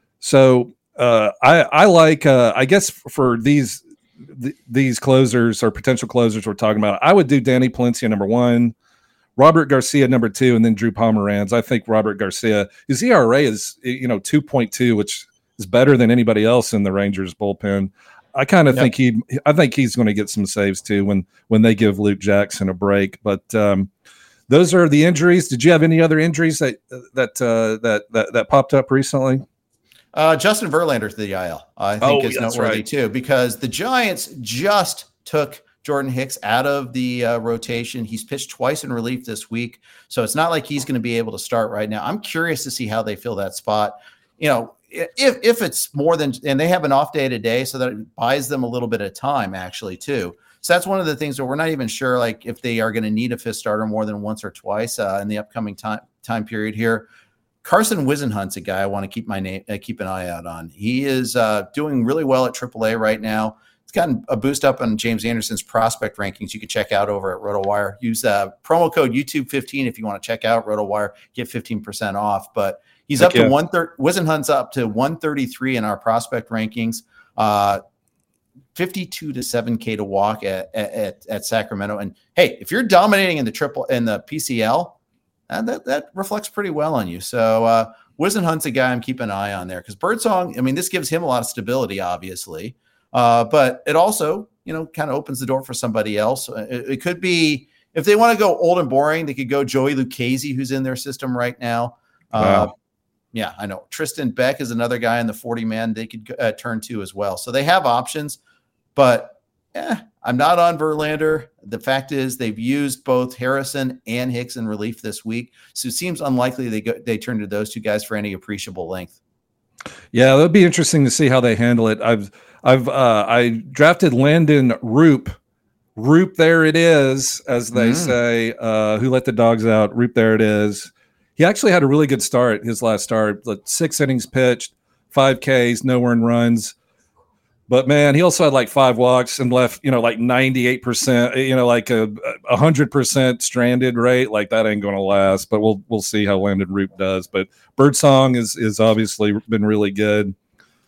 so uh, I, I like, uh, I guess for these th- these closers or potential closers we're talking about, I would do Danny Palencia number one, Robert Garcia number two, and then Drew Pomeranz. I think Robert Garcia, his E R A is you know two point two, which is better than anybody else in the Rangers bullpen. I kind of yep. think he, I think he's going to get some saves too when when they give Luke Jackson a break. But um, those are the injuries. Did you have any other injuries that that uh, that, that that popped up recently? Uh, Justin Verlander to the I L, I think oh, is noteworthy right. too, because the Giants just took Jordan Hicks out of the uh, rotation. He's pitched twice in relief this week, so it's not like he's going to be able to start right now. I'm curious to see how they fill that spot. You know. If if it's more than, and they have an off day today, so that it buys them a little bit of time actually too. So that's one of the things where we're not even sure, like if they are going to need a fifth starter more than once or twice uh, in the upcoming time time period here. Carson Whisenhunt's a guy I want to keep my name uh, keep an eye out on. He is uh, doing really well at triple A right now. It's gotten a boost up on James Anderson's prospect rankings. You can check out over at RotoWire. Use uh, promo code YouTube fifteen if you want to check out RotoWire. Get fifteen percent off, but. He's Thank up you. to one thirty. Whisenhunt's up to one thirty-three in our prospect rankings. Uh, fifty-two to seven K to walk at, at at Sacramento. And hey, if you're dominating in the triple in the P C L, uh, that that reflects pretty well on you. So uh, Whisenhunt's a guy I'm keeping an eye on there because Birdsong. I mean, this gives him a lot of stability, obviously, uh, but it also you know kind of opens the door for somebody else. It, it could be if they want to go old and boring, they could go Joey Lucchesi, who's in their system right now. Uh, wow. Yeah, I know. Tristan Beck is another guy in the forty man they could uh, turn to as well. So they have options, but eh, I'm not on Verlander. The fact is they've used both Harrison and Hicks in relief this week. So it seems unlikely they go, they turn to those two guys for any appreciable length. Yeah, it'll be interesting to see how they handle it. I've I've uh, I drafted Landon Roop. Roop, there it is, as they mm. say. Uh, who let the dogs out? Roop, there it is. He actually had a really good start. His last start, like six innings pitched, five Ks, no earned runs. But man, he also had like five walks and left, you know, like ninety-eight percent, you know, like a a hundred percent stranded rate. Like that ain't going to last. But we'll we'll see how Landon Roop does. But Birdsong is is obviously been really good.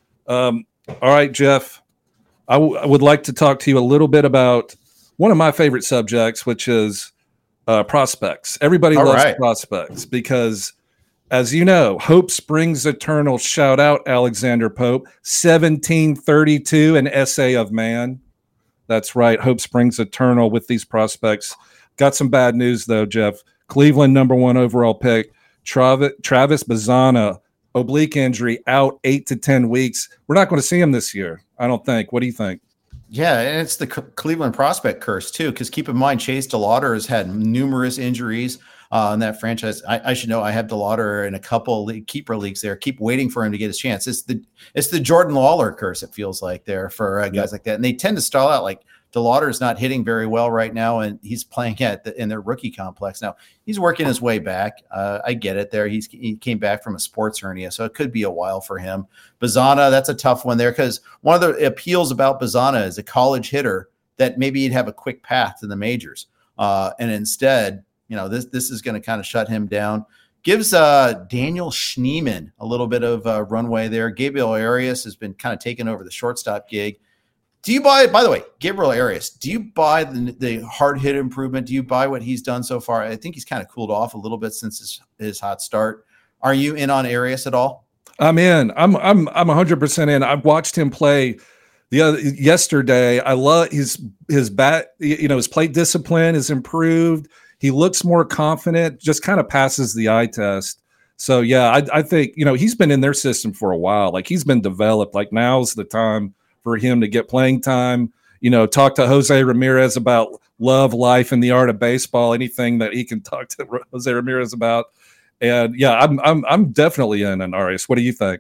Um, all right, Jeff, I, w- I would like to talk to you a little bit about one of my favorite subjects, which is uh, prospects. Everybody All loves right. prospects because, as you know, Hope Springs Eternal, shout out Alexander Pope, seventeen thirty-two, an essay of man. That's right, Hope Springs Eternal with these prospects. Got some bad news, though, Jeff. Cleveland number one overall pick, Travis, Travis Bazzana, oblique injury, out eight to ten weeks. We're not going to see him this year, I don't think. What do you think? Yeah, and it's the C- Cleveland prospect curse, too, because keep in mind, Chase DeLauder has had numerous injuries uh, in that franchise. I, I should know I have DeLauder in a couple le- keeper leagues there. Keep waiting for him to get his chance. It's the it's the Jordan Lawler curse, it feels like, there for uh, guys yep. like that. And they tend to stall out. Like DeLauder is not hitting very well right now, and he's playing at the, in their rookie complex. Now, he's working his way back. Uh, I get it there. He's, he came back from a sports hernia, so it could be a while for him. Bazzana, that's a tough one there because one of the appeals about Bazzana is a college hitter that maybe he'd have a quick path to the majors. Uh, and instead, you know, this this is going to kind of shut him down. Gives uh, Daniel Schneemann a little bit of uh, runway there. Gabriel Arias has been kind of taking over the shortstop gig. Do you buy, by the way, Gabriel Arias, do you buy the, the hard hit improvement? Do you buy what he's done so far? I think he's kind of cooled off a little bit since his, his hot start. Are you in on Arias at all? I'm in. I'm I'm I'm one hundred percent in. I've watched him play the other yesterday. I love his his bat, you know, his plate discipline is improved. He looks more confident, just kind of passes the eye test. So yeah, I I think, you know, he's been in their system for a while. Like he's been developed. Like now's the time for him to get playing time. You know, talk to Jose Ramirez about love, life, and the art of baseball. Anything that he can talk to Jose Ramirez about. And yeah, I'm I'm I'm definitely in on Arias. What do you think?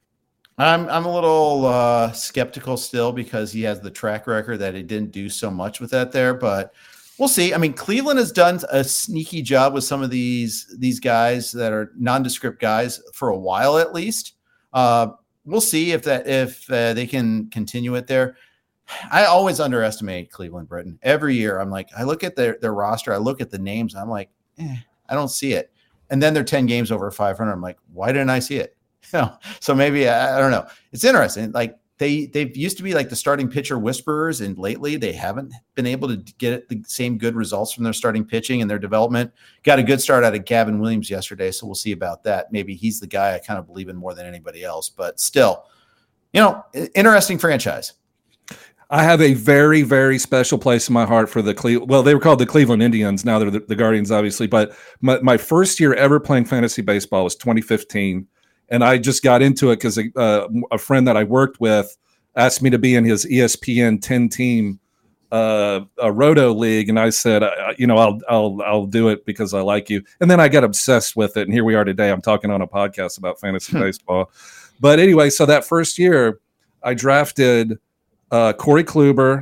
I'm I'm a little uh, skeptical still because he has the track record that he didn't do so much with that there, but we'll see. I mean, Cleveland has done a sneaky job with some of these these guys that are nondescript guys for a while at least. Uh, we'll see if that if uh, they can continue it there. I always underestimate Cleveland, Britton. Every year, I'm like, I look at their their roster, I look at the names, I'm like, eh, I don't see it. And then they're ten games over five hundred. I'm like, why didn't I see it? You know, so maybe I, I don't know. It's interesting. Like they they used to be like the starting pitcher whisperers, and lately they haven't been able to get the same good results from their starting pitching and their development. Got a good start out of Gavin Williams yesterday, so we'll see about that. Maybe he's the guy I kind of believe in more than anybody else. But still, you know, interesting franchise. I have a very, very special place in my heart for the Cle- well, they were called the Cleveland Indians. Now they're the, the Guardians, obviously. But my, my first year ever playing fantasy baseball was twenty fifteen. And I just got into it because a, uh, a friend that I worked with asked me to be in his E S P N ten-team uh, a Roto league. And I said, uh, you know, I'll, I'll, I'll do it because I like you. And then I got obsessed with it. And here we are today. I'm talking on a podcast about fantasy baseball. But anyway, so that first year I drafted – Uh, Corey Kluber,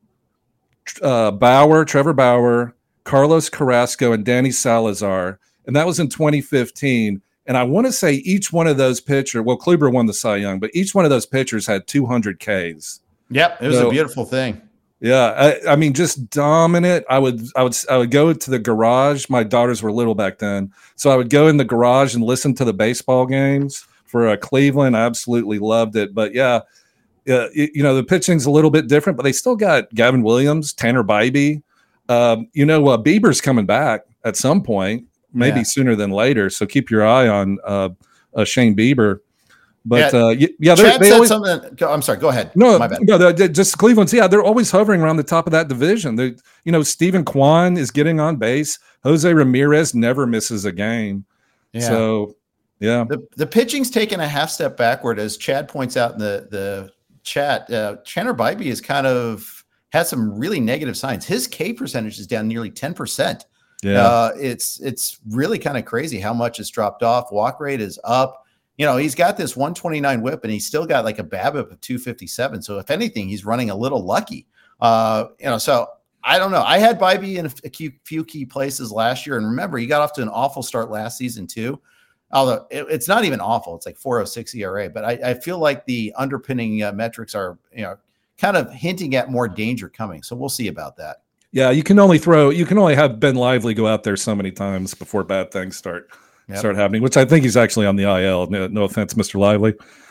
uh, Bauer, Trevor Bauer, Carlos Carrasco, and Danny Salazar. And that was in twenty fifteen. And I want to say each one of those pitchers, well, Kluber won the Cy Young, but each one of those pitchers had two hundred Ks. Yep, it was so, a beautiful thing. Yeah, I, I mean, just dominant. I would, I would, I would go to the garage. My daughters were little back then, so I would go in the garage and listen to the baseball games for uh, Cleveland. I absolutely loved it. But yeah. Uh, you, you know, the pitching's a little bit different, but they still got Gavin Williams, Tanner Bybee. Um, you know, uh, Bieber's coming back at some point, maybe yeah. sooner than later. So keep your eye on uh, uh, Shane Bieber. But yeah, uh, yeah Chad they said always, something. I'm sorry. Go ahead. No, my bad. No, just Cleveland's. Yeah, they're always hovering around the top of that division. They, you know, Stephen Kwan is getting on base. Jose Ramirez never misses a game. Yeah. So, yeah, the the pitching's taken a half step backward, as Chad points out in the the. chat. uh Tanner Bybee has kind of had some really negative signs. His K percentage is down nearly ten percent. Yeah, uh, it's it's really kind of crazy how much it's dropped off. Walk rate is up. you know, he's got this one twenty-nine whip and he's still got like a BABIP of two fifty-seven. So if anything, he's running a little lucky. Uh, you know, so I don't know. I had Bybee in a, a few, few key places last year. And remember, he got off to an awful start last season too. Although it, it's not even awful. It's like four oh six E R A. But I, I feel like the underpinning uh, metrics are, you know, kind of hinting at more danger coming. So we'll see about that. Yeah, you can only throw, you can only have Ben Lively go out there so many times before bad things start yep. start happening, which I think he's actually on the I L. No, no offense, Mister Lively.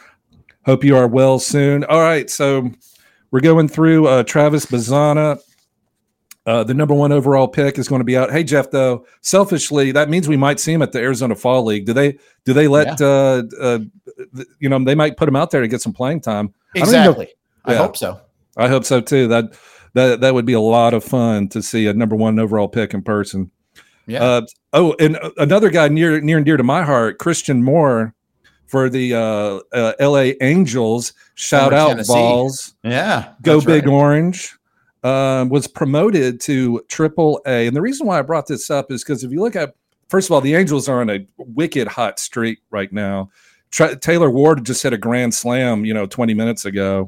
Hope you are well soon. All right, so we're going through uh, Travis Bazzana. Uh, the number one overall pick is going to be out. Hey, Jeff, though, selfishly, that means we might see him at the Arizona Fall League. Do they do they let, yeah. uh, uh, you know, they might put him out there to get some playing time. Exactly. I, yeah, I hope so. I hope so, too. That That that would be a lot of fun to see a number one overall pick in person. Yeah. Uh, oh, and another guy near near and dear to my heart, Christian Moore, for the uh, uh, L A Angels. Shout Former out Tennessee. Balls. Yeah. Go Big right. Orange. Um, was promoted to Triple A, and the reason why I brought this up is because if you look at, first of all, the Angels are on a wicked hot streak right now. Tra- Taylor Ward just hit a grand slam, you know, twenty minutes ago.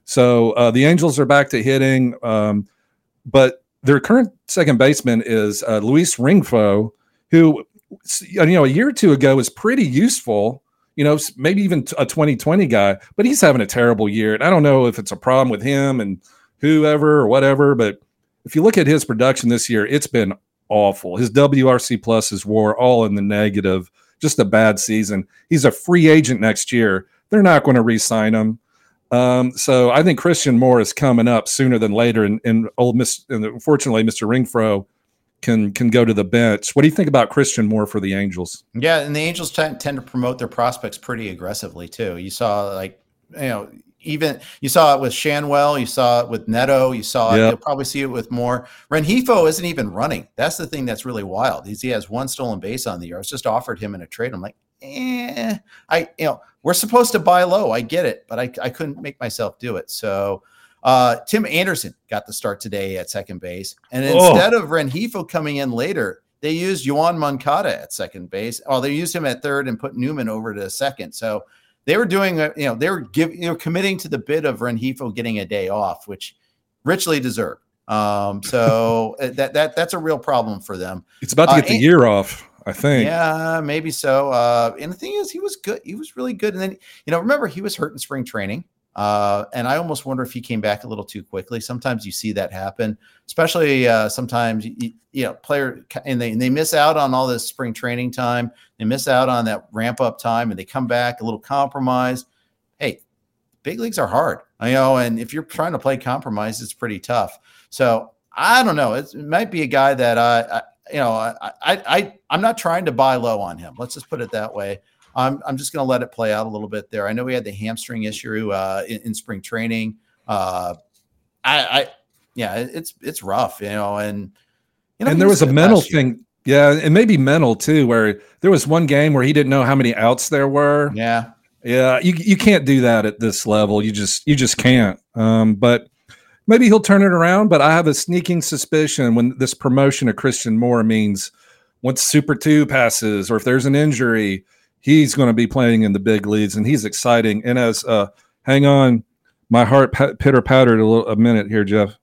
So uh, the Angels are back to hitting, um, but their current second baseman is uh, Luis Ringfo, who, you know, a year or two ago was pretty useful, you know, maybe even a twenty twenty guy, but he's having a terrible year. And I don't know if it's a problem with him and whoever or whatever, but if you look at his production this year, it's been awful. His W R C plus, his WAR, all in the negative, just a bad season. He's a free agent next year. They're not going to re-sign him. Um, so I think Christian Moore is coming up sooner than later, and, and old Miss, and unfortunately, Mister Ringfro can can go to the bench. What do you think about Christian Moore for the Angels? Yeah, and the Angels t- tend to promote their prospects pretty aggressively too. You saw, like, you know, even you saw it with Shanwell, you saw it with Neto, you saw it. Yep. You'll probably see it with Moore. Rengifo isn't even running. That's the thing that's really wild. He's, he has one stolen base on the year. I was just offered him in a trade. I'm like, eh, I you know. We're supposed to buy low. I get it, but I, I couldn't make myself do it. So uh, Tim Anderson got the start today at second base. And instead oh. of Rengifo coming in later, they used Yoan Moncada at second base. Oh, they used him at third and put Newman over to second. So they were doing, you know, they were giving, you know, committing to the bid of Rengifo getting a day off, which richly deserved. Um, so that that that's a real problem for them. It's about to get uh, the and, year off. I think. Yeah, maybe so. Uh, and the thing is, he was good. He was really good. And then, you know, remember, he was hurt in spring training. Uh, and I almost wonder if he came back a little too quickly. Sometimes you see that happen, especially uh, sometimes, you, you know, player and they, and they miss out on all this spring training time. They miss out on that ramp up time and they come back a little compromised. Hey, big leagues are hard, you know, and if you're trying to play compromise, it's pretty tough. So I don't know. It's, it might be a guy that I, I you know, I, I, I, I'm not trying to buy low on him. Let's just put it that way. I'm, I'm just going to let it play out a little bit there. I know we had the hamstring issue uh, in, in spring training. Uh, I, I, yeah, it's, it's rough, you know, and, you know, and there was a mental thing. Yeah. And maybe mental too, where there was one game where he didn't know how many outs there were. Yeah. Yeah. You, you can't do that at this level. You just, you just can't. Um, but maybe he'll turn it around, but I have a sneaking suspicion when this promotion of Christian Moore means once Super two passes or if there's an injury, he's going to be playing in the big leagues, and he's exciting. And as uh, hang on, my heart pitter pattered a little a minute here, Jeff,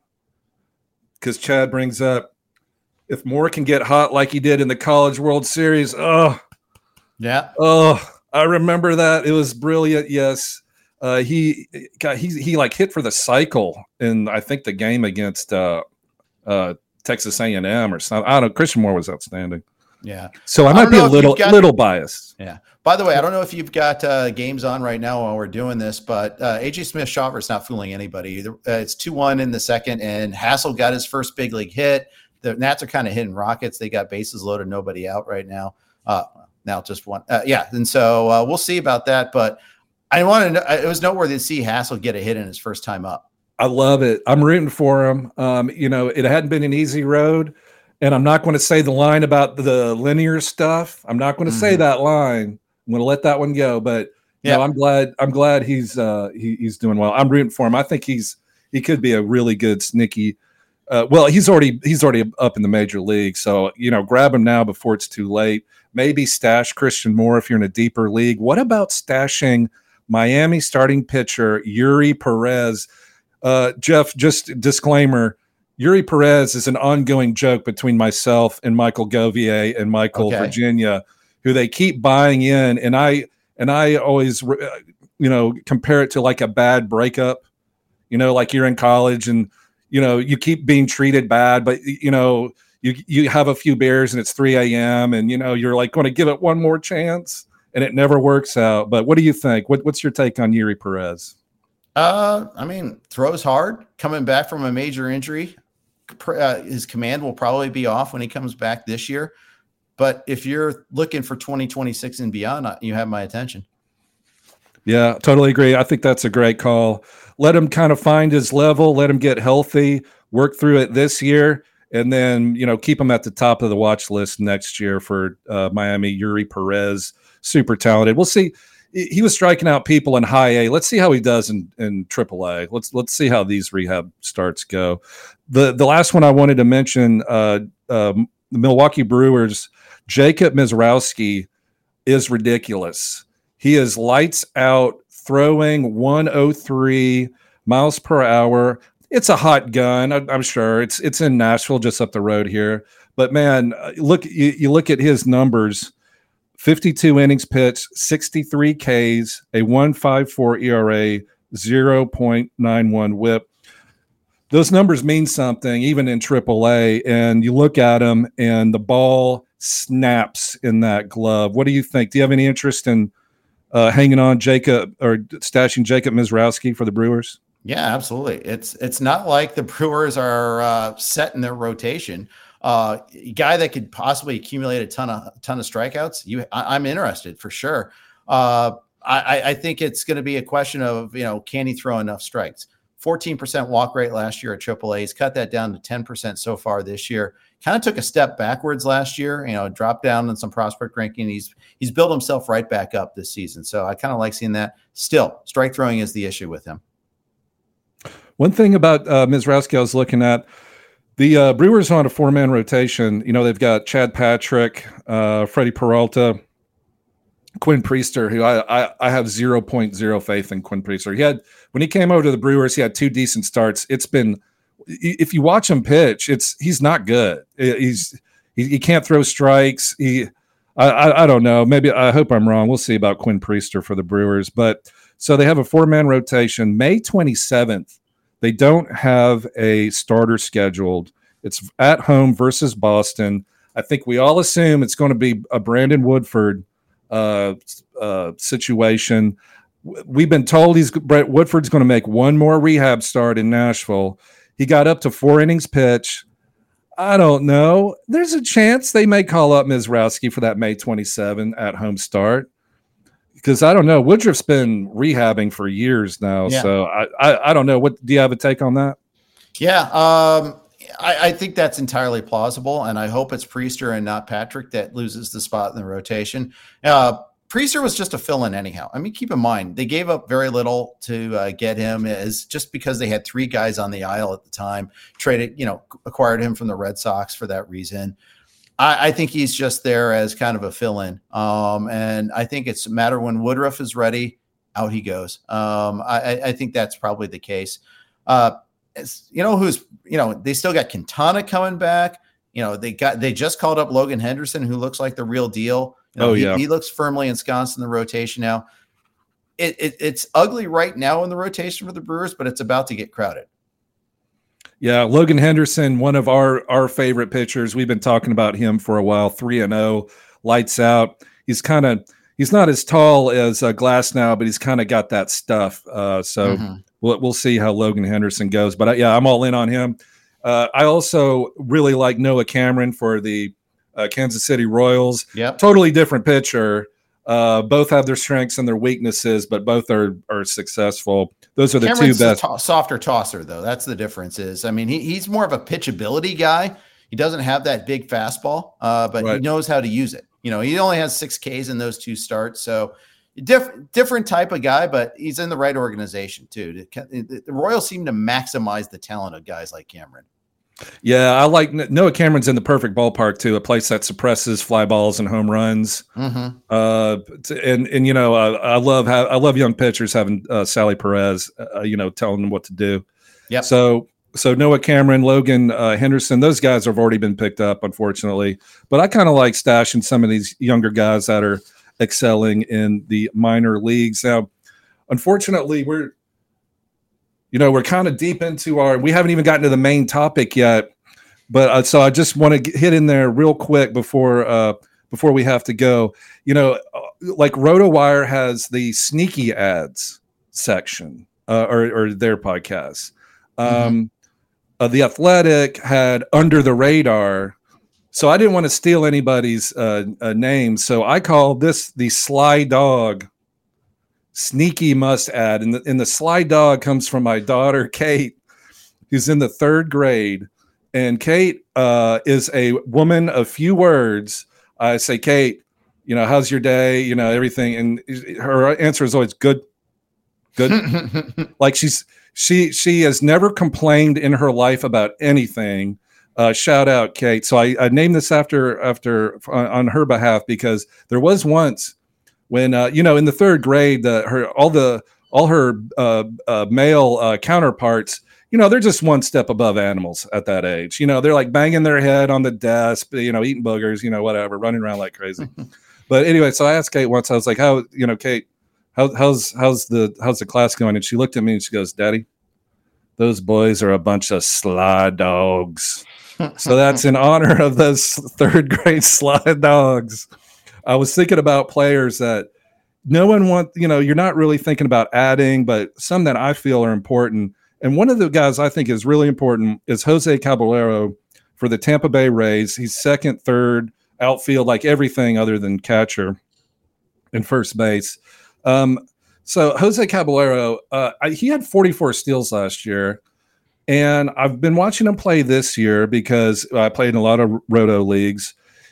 because Chad brings up if Moore can get hot like he did in the College World Series. Oh, yeah. Oh, I remember that. It was brilliant. Yes. Uh, he got he he like hit for the cycle in I think the game against uh, uh, Texas A and M or something. I don't know. Christian Moore was outstanding. Yeah. So I might I be a little got, little biased. Yeah. By the way, I don't know if you've got uh, games on right now while we're doing this, but uh, A J Smith-Shawver's not fooling anybody. Uh, it's two one in the second, and Hassel got his first big league hit. The Nats are kind of hitting rockets. They got bases loaded, nobody out right now. Uh, now just one. Uh, yeah. And so uh, we'll see about that, but I wanted to know, it was noteworthy to see Hassel get a hit in his first time up. I love it. I'm rooting for him. Um, you know, it hadn't been an easy road, and I'm not going to say the line about the linear stuff. I'm not going to mm-hmm. say that line. I'm going to let that one go. But yeah, you know, I'm glad. I'm glad he's uh, he, he's doing well. I'm rooting for him. I think he's he could be a really good sneaky Uh, well, he's already he's already up in the major league, so you know, grab him now before it's too late. Maybe stash Christian Moore if you're in a deeper league. What about stashing Miami starting pitcher Yuri Perez? Uh, Jeff, just disclaimer: Yuri Perez is an ongoing joke between myself and Michael Govier and Michael Okay. Virginia, who they keep buying in, and I and I always, you know, compare it to like a bad breakup. You know, like you're in college and you know you keep being treated bad, but you know you you have a few beers and it's three a.m. and you know you're like going to give it one more chance and it never works out. But what do you think? What, what's your take on Yuri Perez? Uh, I mean, throws hard, coming back from a major injury. Uh, his command will probably be off when he comes back this year. But if you're looking for twenty twenty-six and beyond, you have my attention. Yeah, totally agree. I think that's a great call. Let him kind of find his level, let him get healthy, work through it this year, and then, you know, keep him at the top of the watch list next year for uh, Miami. Yuri Perez, super talented. We'll see. He was striking out people in high A. Let's see how he does in, in triple A. Let's let's see how these rehab starts go. The the last one I wanted to mention, uh, uh, the Milwaukee Brewers, Jacob Mizrowski is ridiculous. He is lights out, throwing one oh three miles per hour. It's a hot gun, I, I'm sure. It's it's in Nashville, just up the road here. But man, look you, you look at his numbers: fifty-two innings pitched, sixty-three Ks, a one point five four E R A, zero point nine one WHIP. Those numbers mean something, even in triple A. And you look at them, and the ball snaps in that glove. What do you think? Do you have any interest in Uh, hanging on Jacob or stashing Jacob Mizrowski for the Brewers? Yeah, absolutely. It's it's not like the Brewers are uh, set in their rotation. Uh, a guy that could possibly accumulate a ton of ton of strikeouts. You, I, I'm interested for sure. Uh, I, I think it's going to be a question of, you know, can he throw enough strikes? fourteen percent walk rate last year at triple A. He's cut that down to ten percent so far this year. Kind of took a step backwards last year, you know, dropped down in some prospect ranking. He's he's built himself right back up this season. So I kind of like seeing that. Still, strike throwing is the issue with him. One thing about uh, Mizrowski I was looking at, the uh, Brewers are on a four-man rotation. You know, they've got Chad Patrick, uh, Freddie Peralta, Quinn Priester, who I, I I have zero point zero faith in Quinn Priester. He had, when he came over to the Brewers, he had two decent starts. It's been, if you watch him pitch, it's he's not good. He's he, he can't throw strikes. He I, I I don't know. Maybe I hope I'm wrong. We'll see about Quinn Priester for the Brewers. But so they have a four-man rotation. May twenty-seventh, they don't have a starter scheduled. It's at home versus Boston. I think we all assume it's going to be a Brandon Woodford uh, uh, situation. We've been told he's Brett Woodford's going to make one more rehab start in Nashville. He got up to four innings pitch. I don't know. There's a chance they may call up Mizrowski for that May twenty-seventh at home start. Because I don't know. Woodruff's been rehabbing for years now. Yeah. So I, I I don't know. What do you have a take on that? Yeah. Um, I, I think that's entirely plausible. And I hope it's Priester and not Patrick that loses the spot in the rotation. Uh, Priester was just a fill-in anyhow. I mean, keep in mind, they gave up very little to uh, get him, as just because they had three guys on the aisle at the time, traded, you know, acquired him from the Red Sox for that reason. I, I think he's just there as kind of a fill-in. Um, and I think it's a matter when Woodruff is ready, out he goes. Um, I, I think that's probably the case. Uh, you know, who's, you know, they still got Quintana coming back. You know, they got, they just called up Logan Henderson, who looks like the real deal. You know, oh, he, yeah. he looks firmly ensconced in the rotation now. It, it, it's ugly right now in the rotation for the Brewers, but it's about to get crowded. Yeah, Logan Henderson, one of our, our favorite pitchers. We've been talking about him for a while. three and oh, lights out. He's kind of he's not as tall as uh, Glass now, but he's kind of got that stuff. Uh, so mm-hmm. we'll we'll see how Logan Henderson goes. But uh, yeah, I'm all in on him. Uh, I also really like Noah Cameron for the Uh, Kansas City Royals. Yep. Totally different pitcher. Uh, both have their strengths and their weaknesses, but both are are successful. Those are the Cameron's two best. A to- softer tosser, though. That's the difference. Is I mean, he, he's more of a pitchability guy. He doesn't have that big fastball, uh, but right. he knows how to use it. You know, he only has six Ks in those two starts, so different different type of guy. But he's in the right organization too. The Royals seem to maximize the talent of guys like Cameron. Yeah, I like Noah Cameron's in the perfect ballpark too. A place that suppresses fly balls and home runs. Mm-hmm. Uh, and and you know, uh, I love how I love young pitchers having uh, Sally Perez, uh, you know, telling them what to do. Yep. So so Noah Cameron, Logan uh, Henderson, those guys have already been picked up, unfortunately. But I kind of like stashing some of these younger guys that are excelling in the minor leagues. Now, unfortunately, we're You know, we're kind of deep into our, we haven't even gotten to the main topic yet, but uh, so I just want to hit in there real quick before uh, before we have to go. You know, like RotoWire has the sneaky ads section uh, or, or their podcast. Um, mm-hmm. uh, the Athletic had Under the Radar. So I didn't want to steal anybody's uh, uh, name. So I called this the Sly Dog Sneaky Must Add. And the, and the Sly Dog comes from my daughter, Kate, who's in the third grade. And Kate uh, is a woman of few words. I say, Kate, you know, how's your day? You know, everything. And her answer is always good, good. Like she's, she, she has never complained in her life about anything. Uh, shout out, Kate. So I, I named this after, after on, on her behalf, because there was once when, uh, you know, in the third grade, the, her, all the, all her uh, uh, male uh, counterparts, you know, they're just one step above animals at that age. You know, they're like banging their head on the desk, you know, eating boogers, you know, whatever, running around like crazy. But anyway, so I asked Kate once, I was like, how, you know, Kate, how, how's, how's the, how's the class going? And she looked at me and she goes, Daddy, those boys are a bunch of sly dogs. So that's in honor of those third grade sly dogs. I was thinking about players that no one want, you know, you're not really thinking about adding, but some that I feel are important. And one of the guys I think is really important is Jose Caballero for the Tampa Bay Rays. He's second, third, outfield, like everything other than catcher and first base. Um, so Jose Caballero, uh, I, he had forty-four steals last year. And I've been watching him play this year because I played in a lot of roto leagues.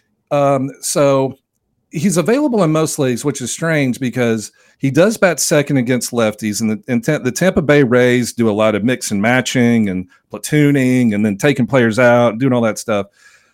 Um, so he's available in most leagues, which is strange because he does bat second against lefties. And the, and the Tampa Bay Rays do a lot of mix and matching and platooning and then taking players out and doing all that stuff.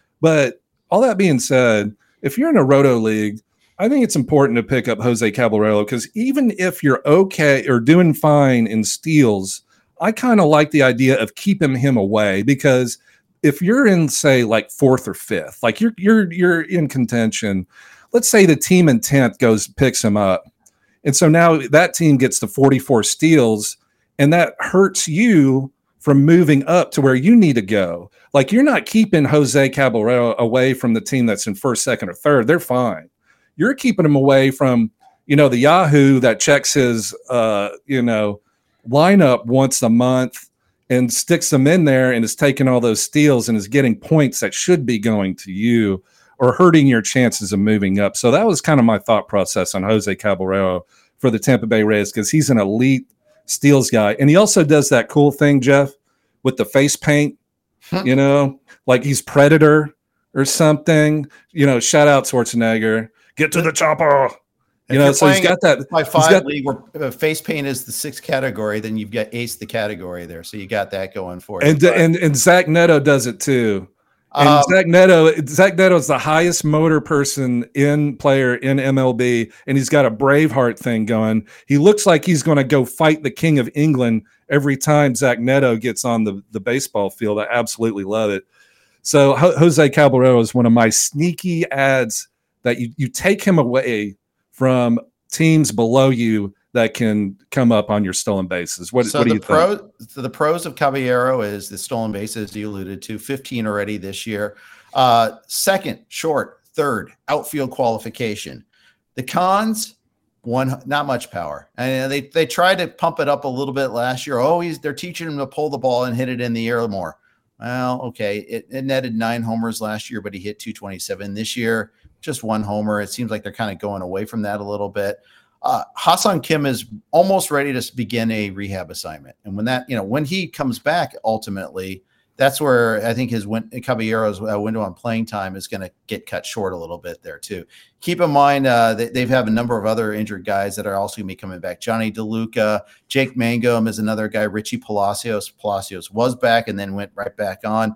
But all that being said, if you're in a roto league, I think it's important to pick up Jose Caballero because even if you're okay or doing fine in steals, I kind of like the idea of keeping him away because if you're in, say, like fourth or fifth, like you're you're you're in contention. Let's say the team in tenth goes picks him up, and so now that team gets the forty-four steals, and that hurts you from moving up to where you need to go. Like you're not keeping Jose Caballero away from the team that's in first, second, or third. They're fine. You're keeping him away from, you know, the Yahoo that checks his, uh, you know. lineup once a month and sticks them in there and is taking all those steals and is getting points that should be going to you or hurting your chances of moving up. So that was kind of my thought process on Jose Caballero for the Tampa Bay Rays because he's an elite steals guy. And he also does that cool thing, Jeff, with the face paint, you know, like he's Predator or something, you know, shout out Schwarzenegger, get to the chopper. You know, so he's got that by five got, league where face paint is the sixth category. Then you've got ace the category there, so you got that going for it. And and and Zach Neto does it too. And um, Zach Neto, Zach Neto is the highest motor person in player in M L B, and he's got a Braveheart thing going. He looks like he's going to go fight the King of England every time Zach Neto gets on the the baseball field. I absolutely love it. So Jose Caballero is one of my sneaky ads that you you take him away from teams below you that can come up on your stolen bases. What, so what do the you pro, think? So the pros of Caballero is the stolen bases you alluded to, fifteen already this year. Uh, second, short. Third, outfield qualification. The cons, one, not much power. And they they tried to pump it up a little bit last year. Oh, he's they're teaching him to pull the ball and hit it in the air more. Well, okay, it, it netted nine homers last year, but he hit two twenty-seven this year. Just one homer. It seems like they're kind of going away from that a little bit. Uh, Ha-Seong Kim is almost ready to begin a rehab assignment. And when that, you know, when he comes back, ultimately, that's where I think his win- Caballero's uh, window on playing time is going to get cut short a little bit there too. Keep in mind, uh, they, they've have a number of other injured guys that are also going to be coming back. Johnny DeLuca, Jake Mangum is another guy. Richie Palacios. Palacios was back and then went right back on.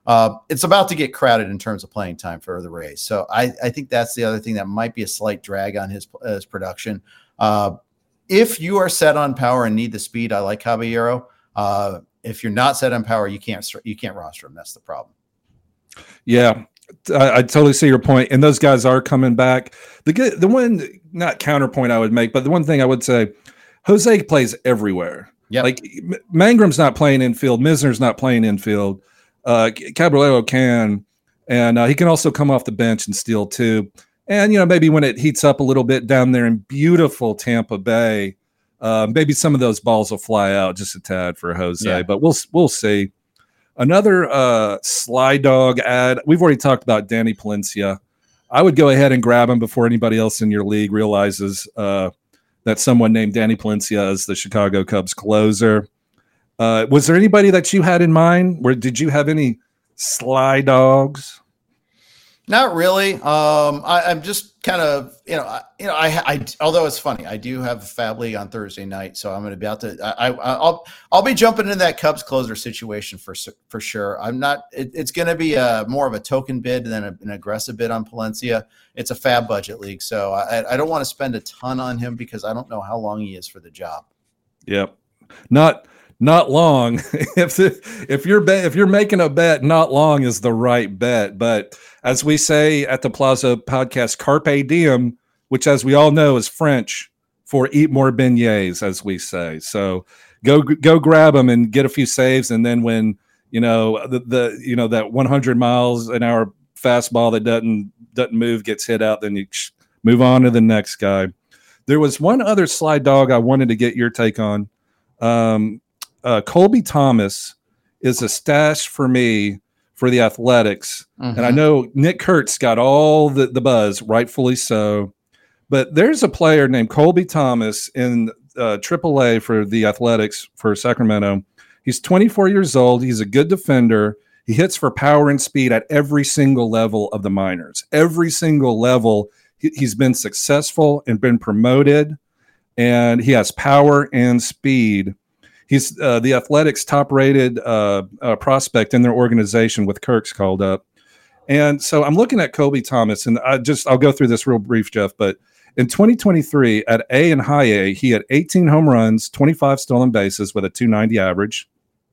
uh, it's about to get crowded in terms of playing time for the Rays. So I, I think that's the other thing that might be a slight drag on his, his production. Uh, if you are set on power and need the speed, I like Caballero. Uh, if you're not set on power, you can't you can't roster him. That's the problem. Yeah, I, I totally see your point. And those guys are coming back. The good, the one, not counterpoint I would make, but the one thing I would say, Jose plays everywhere. Yep. Like Mangram's not playing infield. Misner's not playing infield. Uh, Caballero can, and uh, he can also come off the bench and steal too. And, you know, maybe when it heats up a little bit down there in beautiful Tampa Bay, uh, maybe some of those balls will fly out just a tad for Jose, yeah. but we'll, we'll see. Another uh, Sly Dog ad. We've already talked about Danny Palencia. I would go ahead and grab him before anybody else in your league realizes uh, that someone named Danny Palencia is the Chicago Cubs closer. Uh, was there anybody that you had in mind? Where did you have any Sly Dogs? Not really. Um, I, I'm just kind of, you know, I, you know, I, I, although it's funny, I do have a Fab League on Thursday night, so I'm going to be out to, I, I, I'll, I'll be jumping into that Cubs closer situation for, for sure. I'm not, it, it's going to be a more of a token bid than a, an aggressive bid on Palencia. It's a Fab budget league, so I, I don't want to spend a ton on him because I don't know how long he is for the job. Yep. Not, not long. if if you're be, if you're making a bet, not long is the right bet. But as we say at the Plaza podcast, carpe diem, which as we all know is French for eat more beignets, as we say. So go go grab them and get a few saves, and then when you know the, the you know that one hundred miles an hour fastball that doesn't doesn't move gets hit out, then you move on to the next guy. There was one other Sly Dog I wanted to get your take on. Um, Uh, Colby Thomas is a stash for me for the Athletics. Mm-hmm. And I know Nick Kurtz got all the, the buzz, rightfully so. But there's a player named Colby Thomas in uh, triple A for the Athletics for Sacramento. He's twenty-four years old. He's a good defender. He hits for power and speed at every single level of the minors. Every single level, he, he's been successful and been promoted. And he has power and speed. He's uh, the Athletics' top-rated uh, uh, prospect in their organization with Kirk's called up. And so I'm looking at Colby Thomas, and I just I'll go through this real brief, Jeff. But in twenty twenty-three, at A and high A, he had eighteen home runs, twenty-five stolen bases with a two ninety average.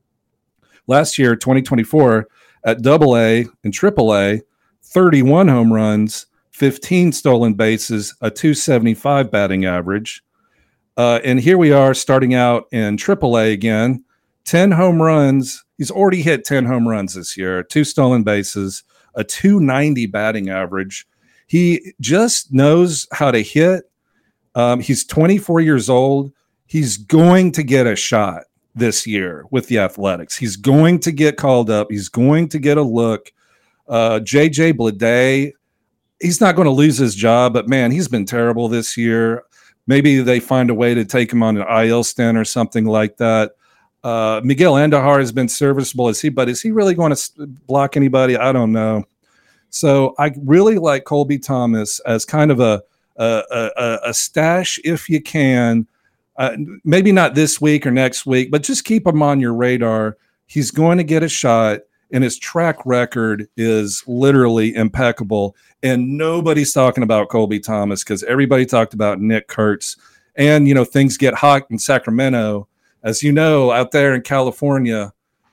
Last year, twenty twenty-four, at Double A and Triple A, thirty-one home runs, fifteen stolen bases, a two seventy-five batting average. Uh, and here we are starting out in triple A again, ten home runs. He's already hit ten home runs this year, two stolen bases, a two ninety batting average. He just knows how to hit. Um, he's twenty-four years old. He's going to get a shot this year with the Athletics. He's going to get called up. He's going to get a look. Uh, J J Bleday, he's not going to lose his job, but man, he's been terrible this year. Maybe they find a way to take him on an I L stint or something like that. Uh, Miguel Andujar has been serviceable as he, but is he really going to block anybody? I don't know. So I really like Colby Thomas as kind of a a, a, a stash if you can. Uh, maybe not this week or next week, but just keep him on your radar. He's going to get a shot, and his track record is literally impeccable. And nobody's talking about Colby Thomas because everybody talked about Nick Kurtz. And, you know, things get hot in Sacramento. As you know, out there in California,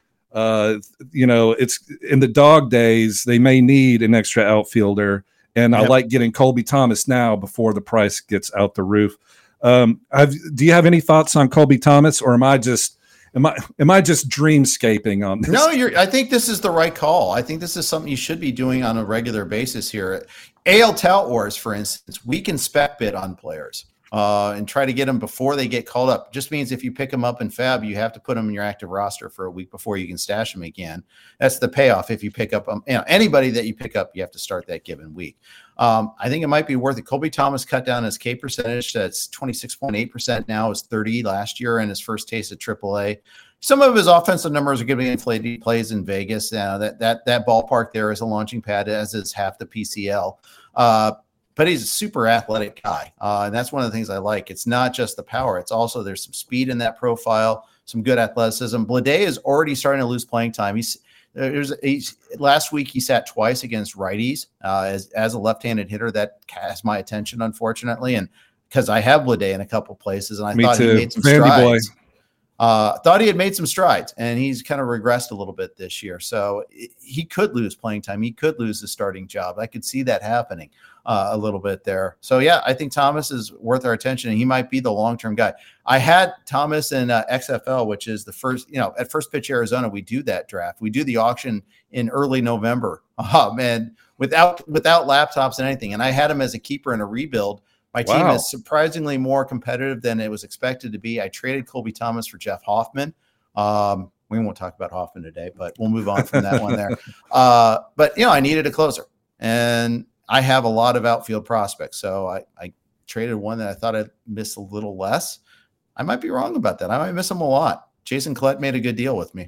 uh, you know, it's in the dog days, they may need an extra outfielder. And yep. I like getting Colby Thomas now before the price gets out the roof. Um, I've, do you have any thoughts on Colby Thomas, or am I just Am I am I just dreamscaping on this? No, you're. I think this is the right call. I think this is something you should be doing on a regular basis here. A L Tout Wars, for instance, we can spec bid on players uh, and try to get them before they get called up. Just means if you pick them up in Fab, you have to put them in your active roster for a week before you can stash them again. That's the payoff. If you pick up um, you know, anybody that you pick up, you have to start that given week. Um, I think it might be worth it. Colby Thomas cut down his K percentage. That's twenty-six point eight percent now. It was thirty last year in his first taste at triple A. Some of his offensive numbers are giving inflated. He plays in Vegas. Uh, that that that ballpark there is a launching pad, as is half the P C L. Uh, but he's a super athletic guy, uh, and that's one of the things I like. It's not just the power; it's also there's some speed in that profile, some good athleticism. Bleday is already starting to lose playing time. He's There's a, last week he sat twice against righties uh, as as a left-handed hitter. That has my attention, unfortunately, and because I have Bleday in a couple places, and I Me thought too. he made some Randy strides. boy. Uh, thought he had made some strides, and he's kind of regressed a little bit this year. So he could lose playing time. He could lose the starting job. I could see that happening uh, a little bit there. So, yeah, I think Thomas is worth our attention, and he might be the long-term guy. I had Thomas in uh, X F L, which is the first, you know, at First Pitch Arizona, we do that draft. We do the auction in early November. Oh, man, without without laptops and anything. And I had him as a keeper in a rebuild. My team Wow. is surprisingly more competitive than it was expected to be. I traded Colby Thomas for Jeff Hoffman. Um, we won't talk about Hoffman today, but we'll move on from that one there. Uh, but, you know, I needed a closer, and I have a lot of outfield prospects. So I, I traded one that I thought I'd miss a little less. I might be wrong about that. I might miss him a lot. Jason Collette made a good deal with me.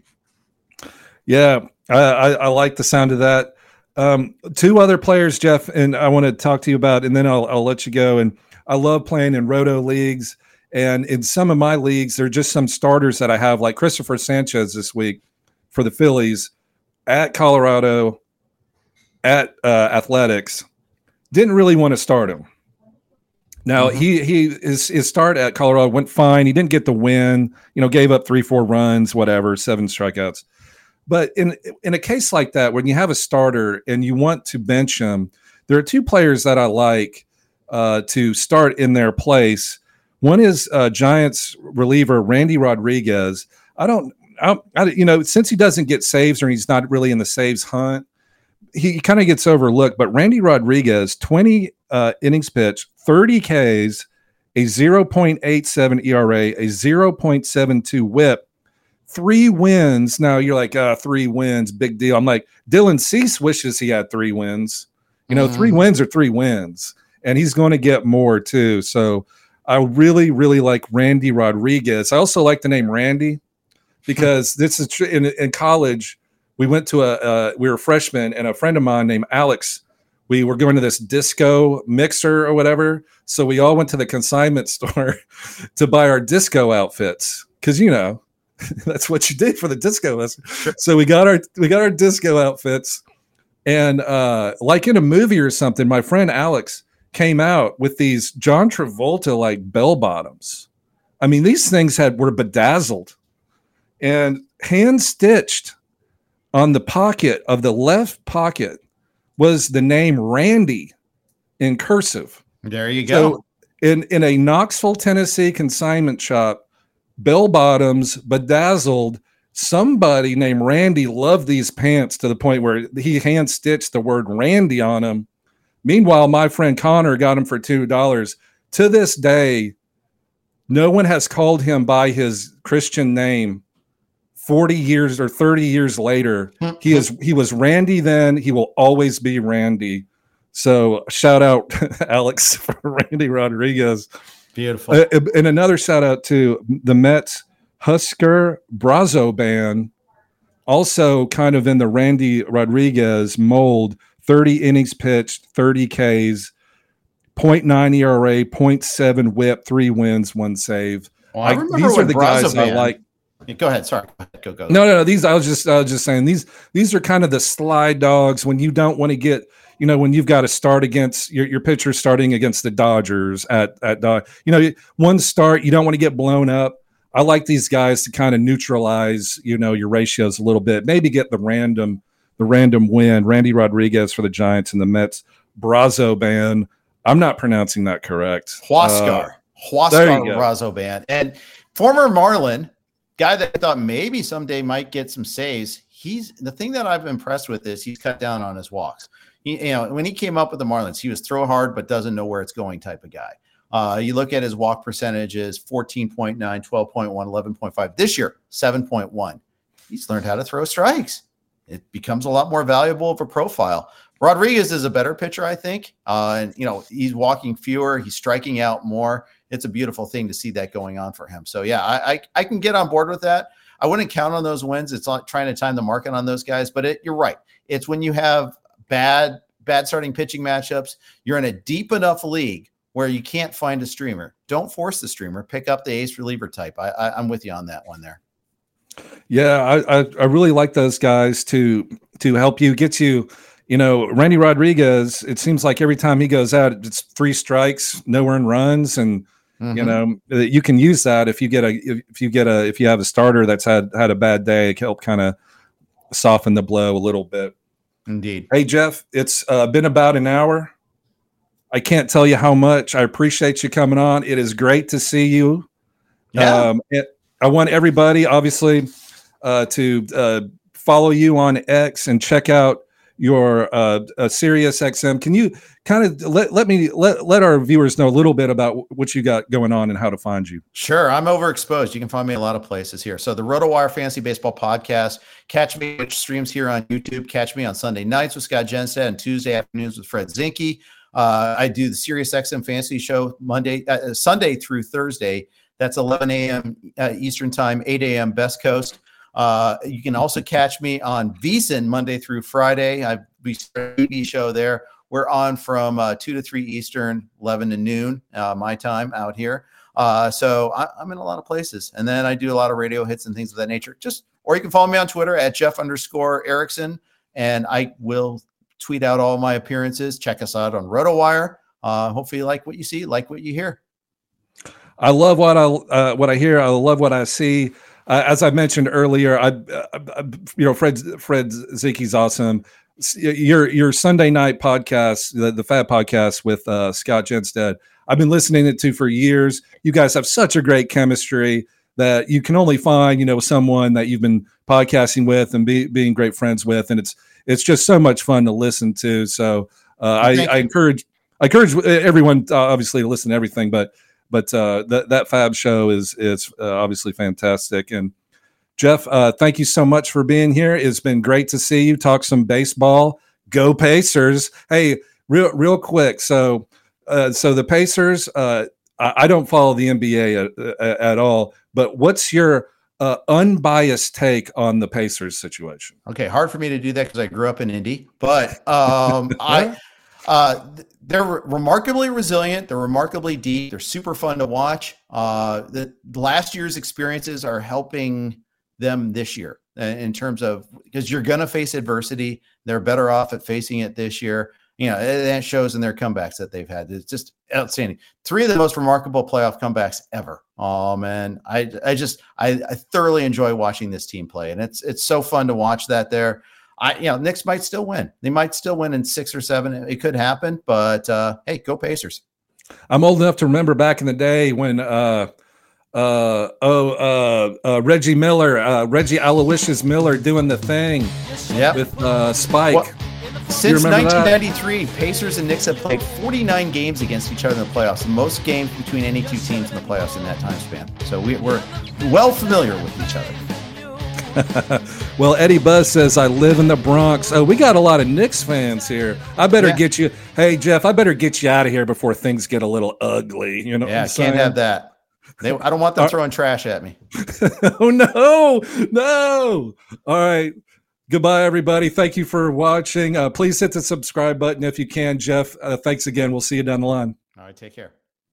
Yeah, I, I, I like the sound of that. Um, two other players, Jeff, and I want to talk to you about, and then I'll, I'll let you go. And I love playing in roto leagues, and in some of my leagues, there are just some starters that I have, like Christopher Sanchez this week for the Phillies at Colorado, at uh, Athletics. Didn't really want to start him. Now mm-hmm. he he his, his start at Colorado went fine. He didn't get the win, you know, gave up three, four runs, whatever, seven strikeouts. But in in a case like that, when you have a starter and you want to bench him, there are two players that I like uh, to start in their place. One is uh, Giants reliever Randy Rodriguez. I don't, I, I, you know, since he doesn't get saves or he's not really in the saves hunt, he kind of gets overlooked. But Randy Rodriguez, twenty uh, innings pitched, thirty Ks, a zero point eight seven E R A, a zero point seven two whip. Three wins. Now you're like, uh, three wins, big deal. I'm like, Dylan Cease wishes he had three wins. You know, mm. three wins are three wins, and he's going to get more too. So I really, really like Randy Rodriguez. I also like the name Randy because this is tr- in, in college. We went to a, uh, we were freshmen, and a friend of mine named Alex, we were going to this disco mixer or whatever. So we all went to the consignment store to buy our disco outfits because, you know, that's what you did for the disco. So we got our we got our disco outfits, and uh, like in a movie or something, my friend Alex came out with these John Travolta like bell bottoms. I mean, these things had were bedazzled and hand stitched on the pocket of the left pocket was the name Randy in cursive. There you go. So in in a Knoxville, Tennessee consignment shop. Bell bottoms, bedazzled. Somebody named Randy loved these pants to the point where he hand stitched the word Randy on them. Meanwhile, my friend Connor got them for two dollars. To this day, no one has called him by his Christian name. Forty years or thirty years later, he is he was Randy then. He will always be Randy. So shout out Alex for Randy Rodriguez. Beautiful. Uh, and another shout out to the Mets Husker Brazo band, also kind of in the Randy Rodriguez mold, thirty innings pitched, thirty Ks, point nine E R A, point seven whip, three wins, one save. Well, I remember these are the Brazo guys band. I like. Go ahead. Sorry. Go, go. No, no, no. These I was just I was just saying these these are kind of the slide dogs when you don't want to get, you know, when you've got to start against your, your pitcher starting against the Dodgers at at Dod- you know, one start, you don't want to get blown up. I like these guys to kind of neutralize, you know, your ratios a little bit. Maybe get the random the random win. Randy Rodriguez for the Giants and the Mets Brazo band. I'm not pronouncing that correct. Huascar. Uh, Huascar Brazo band. And former Marlin, guy that I thought maybe someday might get some saves. He's the thing that I've been impressed with is he's cut down on his walks. He, you know, when he came up with the Marlins, he was throw hard but doesn't know where it's going type of guy. Uh, you look at his walk percentages, fourteen point nine, twelve point one, eleven point five. This year, seven point one. He's learned how to throw strikes. It becomes a lot more valuable of a profile. Rodriguez is a better pitcher, I think. Uh, and, you know, he's walking fewer. He's striking out more. It's a beautiful thing to see that going on for him. So, yeah, I, I, I can get on board with that. I wouldn't count on those wins. It's not trying to time the market on those guys. But it, you're right. It's when you have bad, bad starting pitching matchups, you're in a deep enough league where you can't find a streamer. Don't force the streamer. Pick up the ace reliever type. I, I, I'm with you on that one there. Yeah, I, I, I really like those guys to to help you get you. You know, Randy Rodriguez, it seems like every time he goes out, it's three strikes, no earned runs. And, mm-hmm. you know, you can use that if you get a, if you get a, if you have a starter that's had, had a bad day, it can help kind of soften the blow a little bit. Indeed. Hey, Jeff, it's uh, been about an hour. I can't tell you how much I appreciate you coming on. It is great to see you. Yeah. Um, it, I want everybody, obviously, uh, to uh, follow you on X and check out your uh, uh, Sirius X M. Can you kind of let, let me let, let our viewers know a little bit about what you got going on and how to find you? Sure. I'm overexposed. You can find me a lot of places here. So the RotoWire Fantasy Baseball Podcast, catch me, which streams here on YouTube. Catch me on Sunday nights with Scott Jenstad and Tuesday afternoons with Fred Zinke. Uh, I do the Sirius X M Fantasy Show Monday, uh, Sunday through Thursday. That's eleven a.m. Uh, Eastern Time, eight a.m. Best Coast. Uh, you can also catch me on VSiN Monday through Friday. I we start a T V show there. We're on from uh, two to three Eastern, eleven to noon, uh, my time out here. Uh, so I, I'm in a lot of places, and then I do a lot of radio hits and things of that nature. Just or you can follow me on Twitter at Jeff underscore Erickson, and I will tweet out all my appearances. Check us out on RotoWire. Uh, hopefully, you like what you see, like what you hear. I love what I uh, what I hear. I love what I see. Uh, as I mentioned earlier, I, I you know Fred Fred Zinke's awesome. Your your Sunday night podcast, the, the Fab podcast with uh, Scott Jenstad, I've been listening to for years. You guys have such a great chemistry that you can only find, you know, someone that you've been podcasting with and be, being great friends with, and it's it's just so much fun to listen to. So uh, I, I encourage I encourage everyone uh, obviously to listen to everything, but. But uh, that that Fab show is is uh, obviously fantastic. And Jeff, uh, thank you so much for being here. It's been great to see you talk some baseball. Go Pacers! Hey, real real quick. So uh, so the Pacers. Uh, I, I don't follow the N B A at, at all. But what's your uh, unbiased take on the Pacers situation? Okay, hard for me to do that because I grew up in Indy, but um, I. Uh, they're re- remarkably resilient. They're remarkably deep. They're super fun to watch. Uh, the, the last year's experiences are helping them this year in terms of, because you're going to face adversity. They're better off at facing it this year. You know, that shows in their comebacks that they've had. It's just outstanding. Three of the most remarkable playoff comebacks ever. Oh man. I, I just, I, I thoroughly enjoy watching this team play, and it's, it's so fun to watch that there. I, you know, Knicks might still win. They might still win in six or seven. It could happen, but uh, hey, go Pacers. I'm old enough to remember back in the day when, uh, uh, oh, uh, uh, Reggie Miller, uh, Reggie Aloysius Miller doing the thing yep. with uh, Spike. Well, since nineteen ninety-three, that? Pacers and Knicks have played forty-nine games against each other in the playoffs, the most games between any two teams in the playoffs in that time span. So we, we're well familiar with each other. Well, Eddie Buzz says, I live in the Bronx. Oh, we got a lot of Knicks fans here. I better yeah. get you. Hey, Jeff, I better get you out of here before things get a little ugly. You know, yeah, can't have that. They, I don't want them throwing trash at me. Oh, no, no. All right. Goodbye, everybody. Thank you for watching. Uh, please hit the subscribe button if you can. Jeff, uh, thanks again. We'll see you down the line. All right. Take care.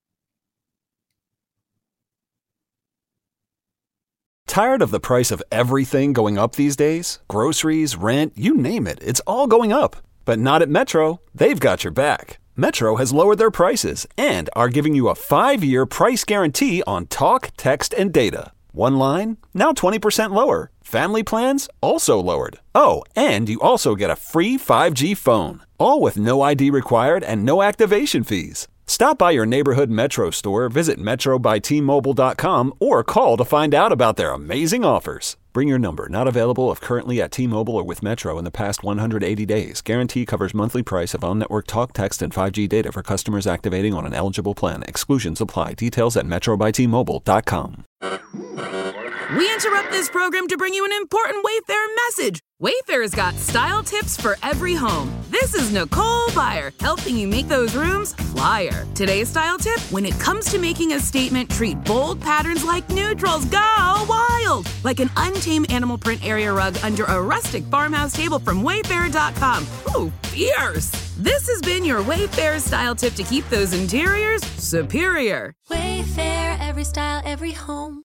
Tired of the price of everything going up these days? Groceries, rent, you name it. It's all going up. But not at Metro. They've got your back. Metro has lowered their prices and are giving you a five-year price guarantee on talk, text, and data. One line, now twenty percent lower. Family plans, also lowered. Oh, and you also get a free five G phone. All with no I D required and no activation fees. Stop by your neighborhood Metro store, visit metro by T Mobile dot com, or call to find out about their amazing offers. Bring your number. Not available if currently at T-Mobile or with Metro in the past one hundred eighty days. Guarantee covers monthly price of on-network talk, text, and five G data for customers activating on an eligible plan. Exclusions apply. Details at metro by T Mobile dot com. We interrupt this program to bring you an important Wayfair message. Wayfair's got style tips for every home. This is Nicole Byer, helping you make those rooms flyer. Today's style tip: when it comes to making a statement, treat bold patterns like neutrals. Go wild! Like an untamed animal print area rug under a rustic farmhouse table from Wayfair dot com. Ooh, fierce! This has been your Wayfair style tip to keep those interiors superior. Wayfair, every style, every home.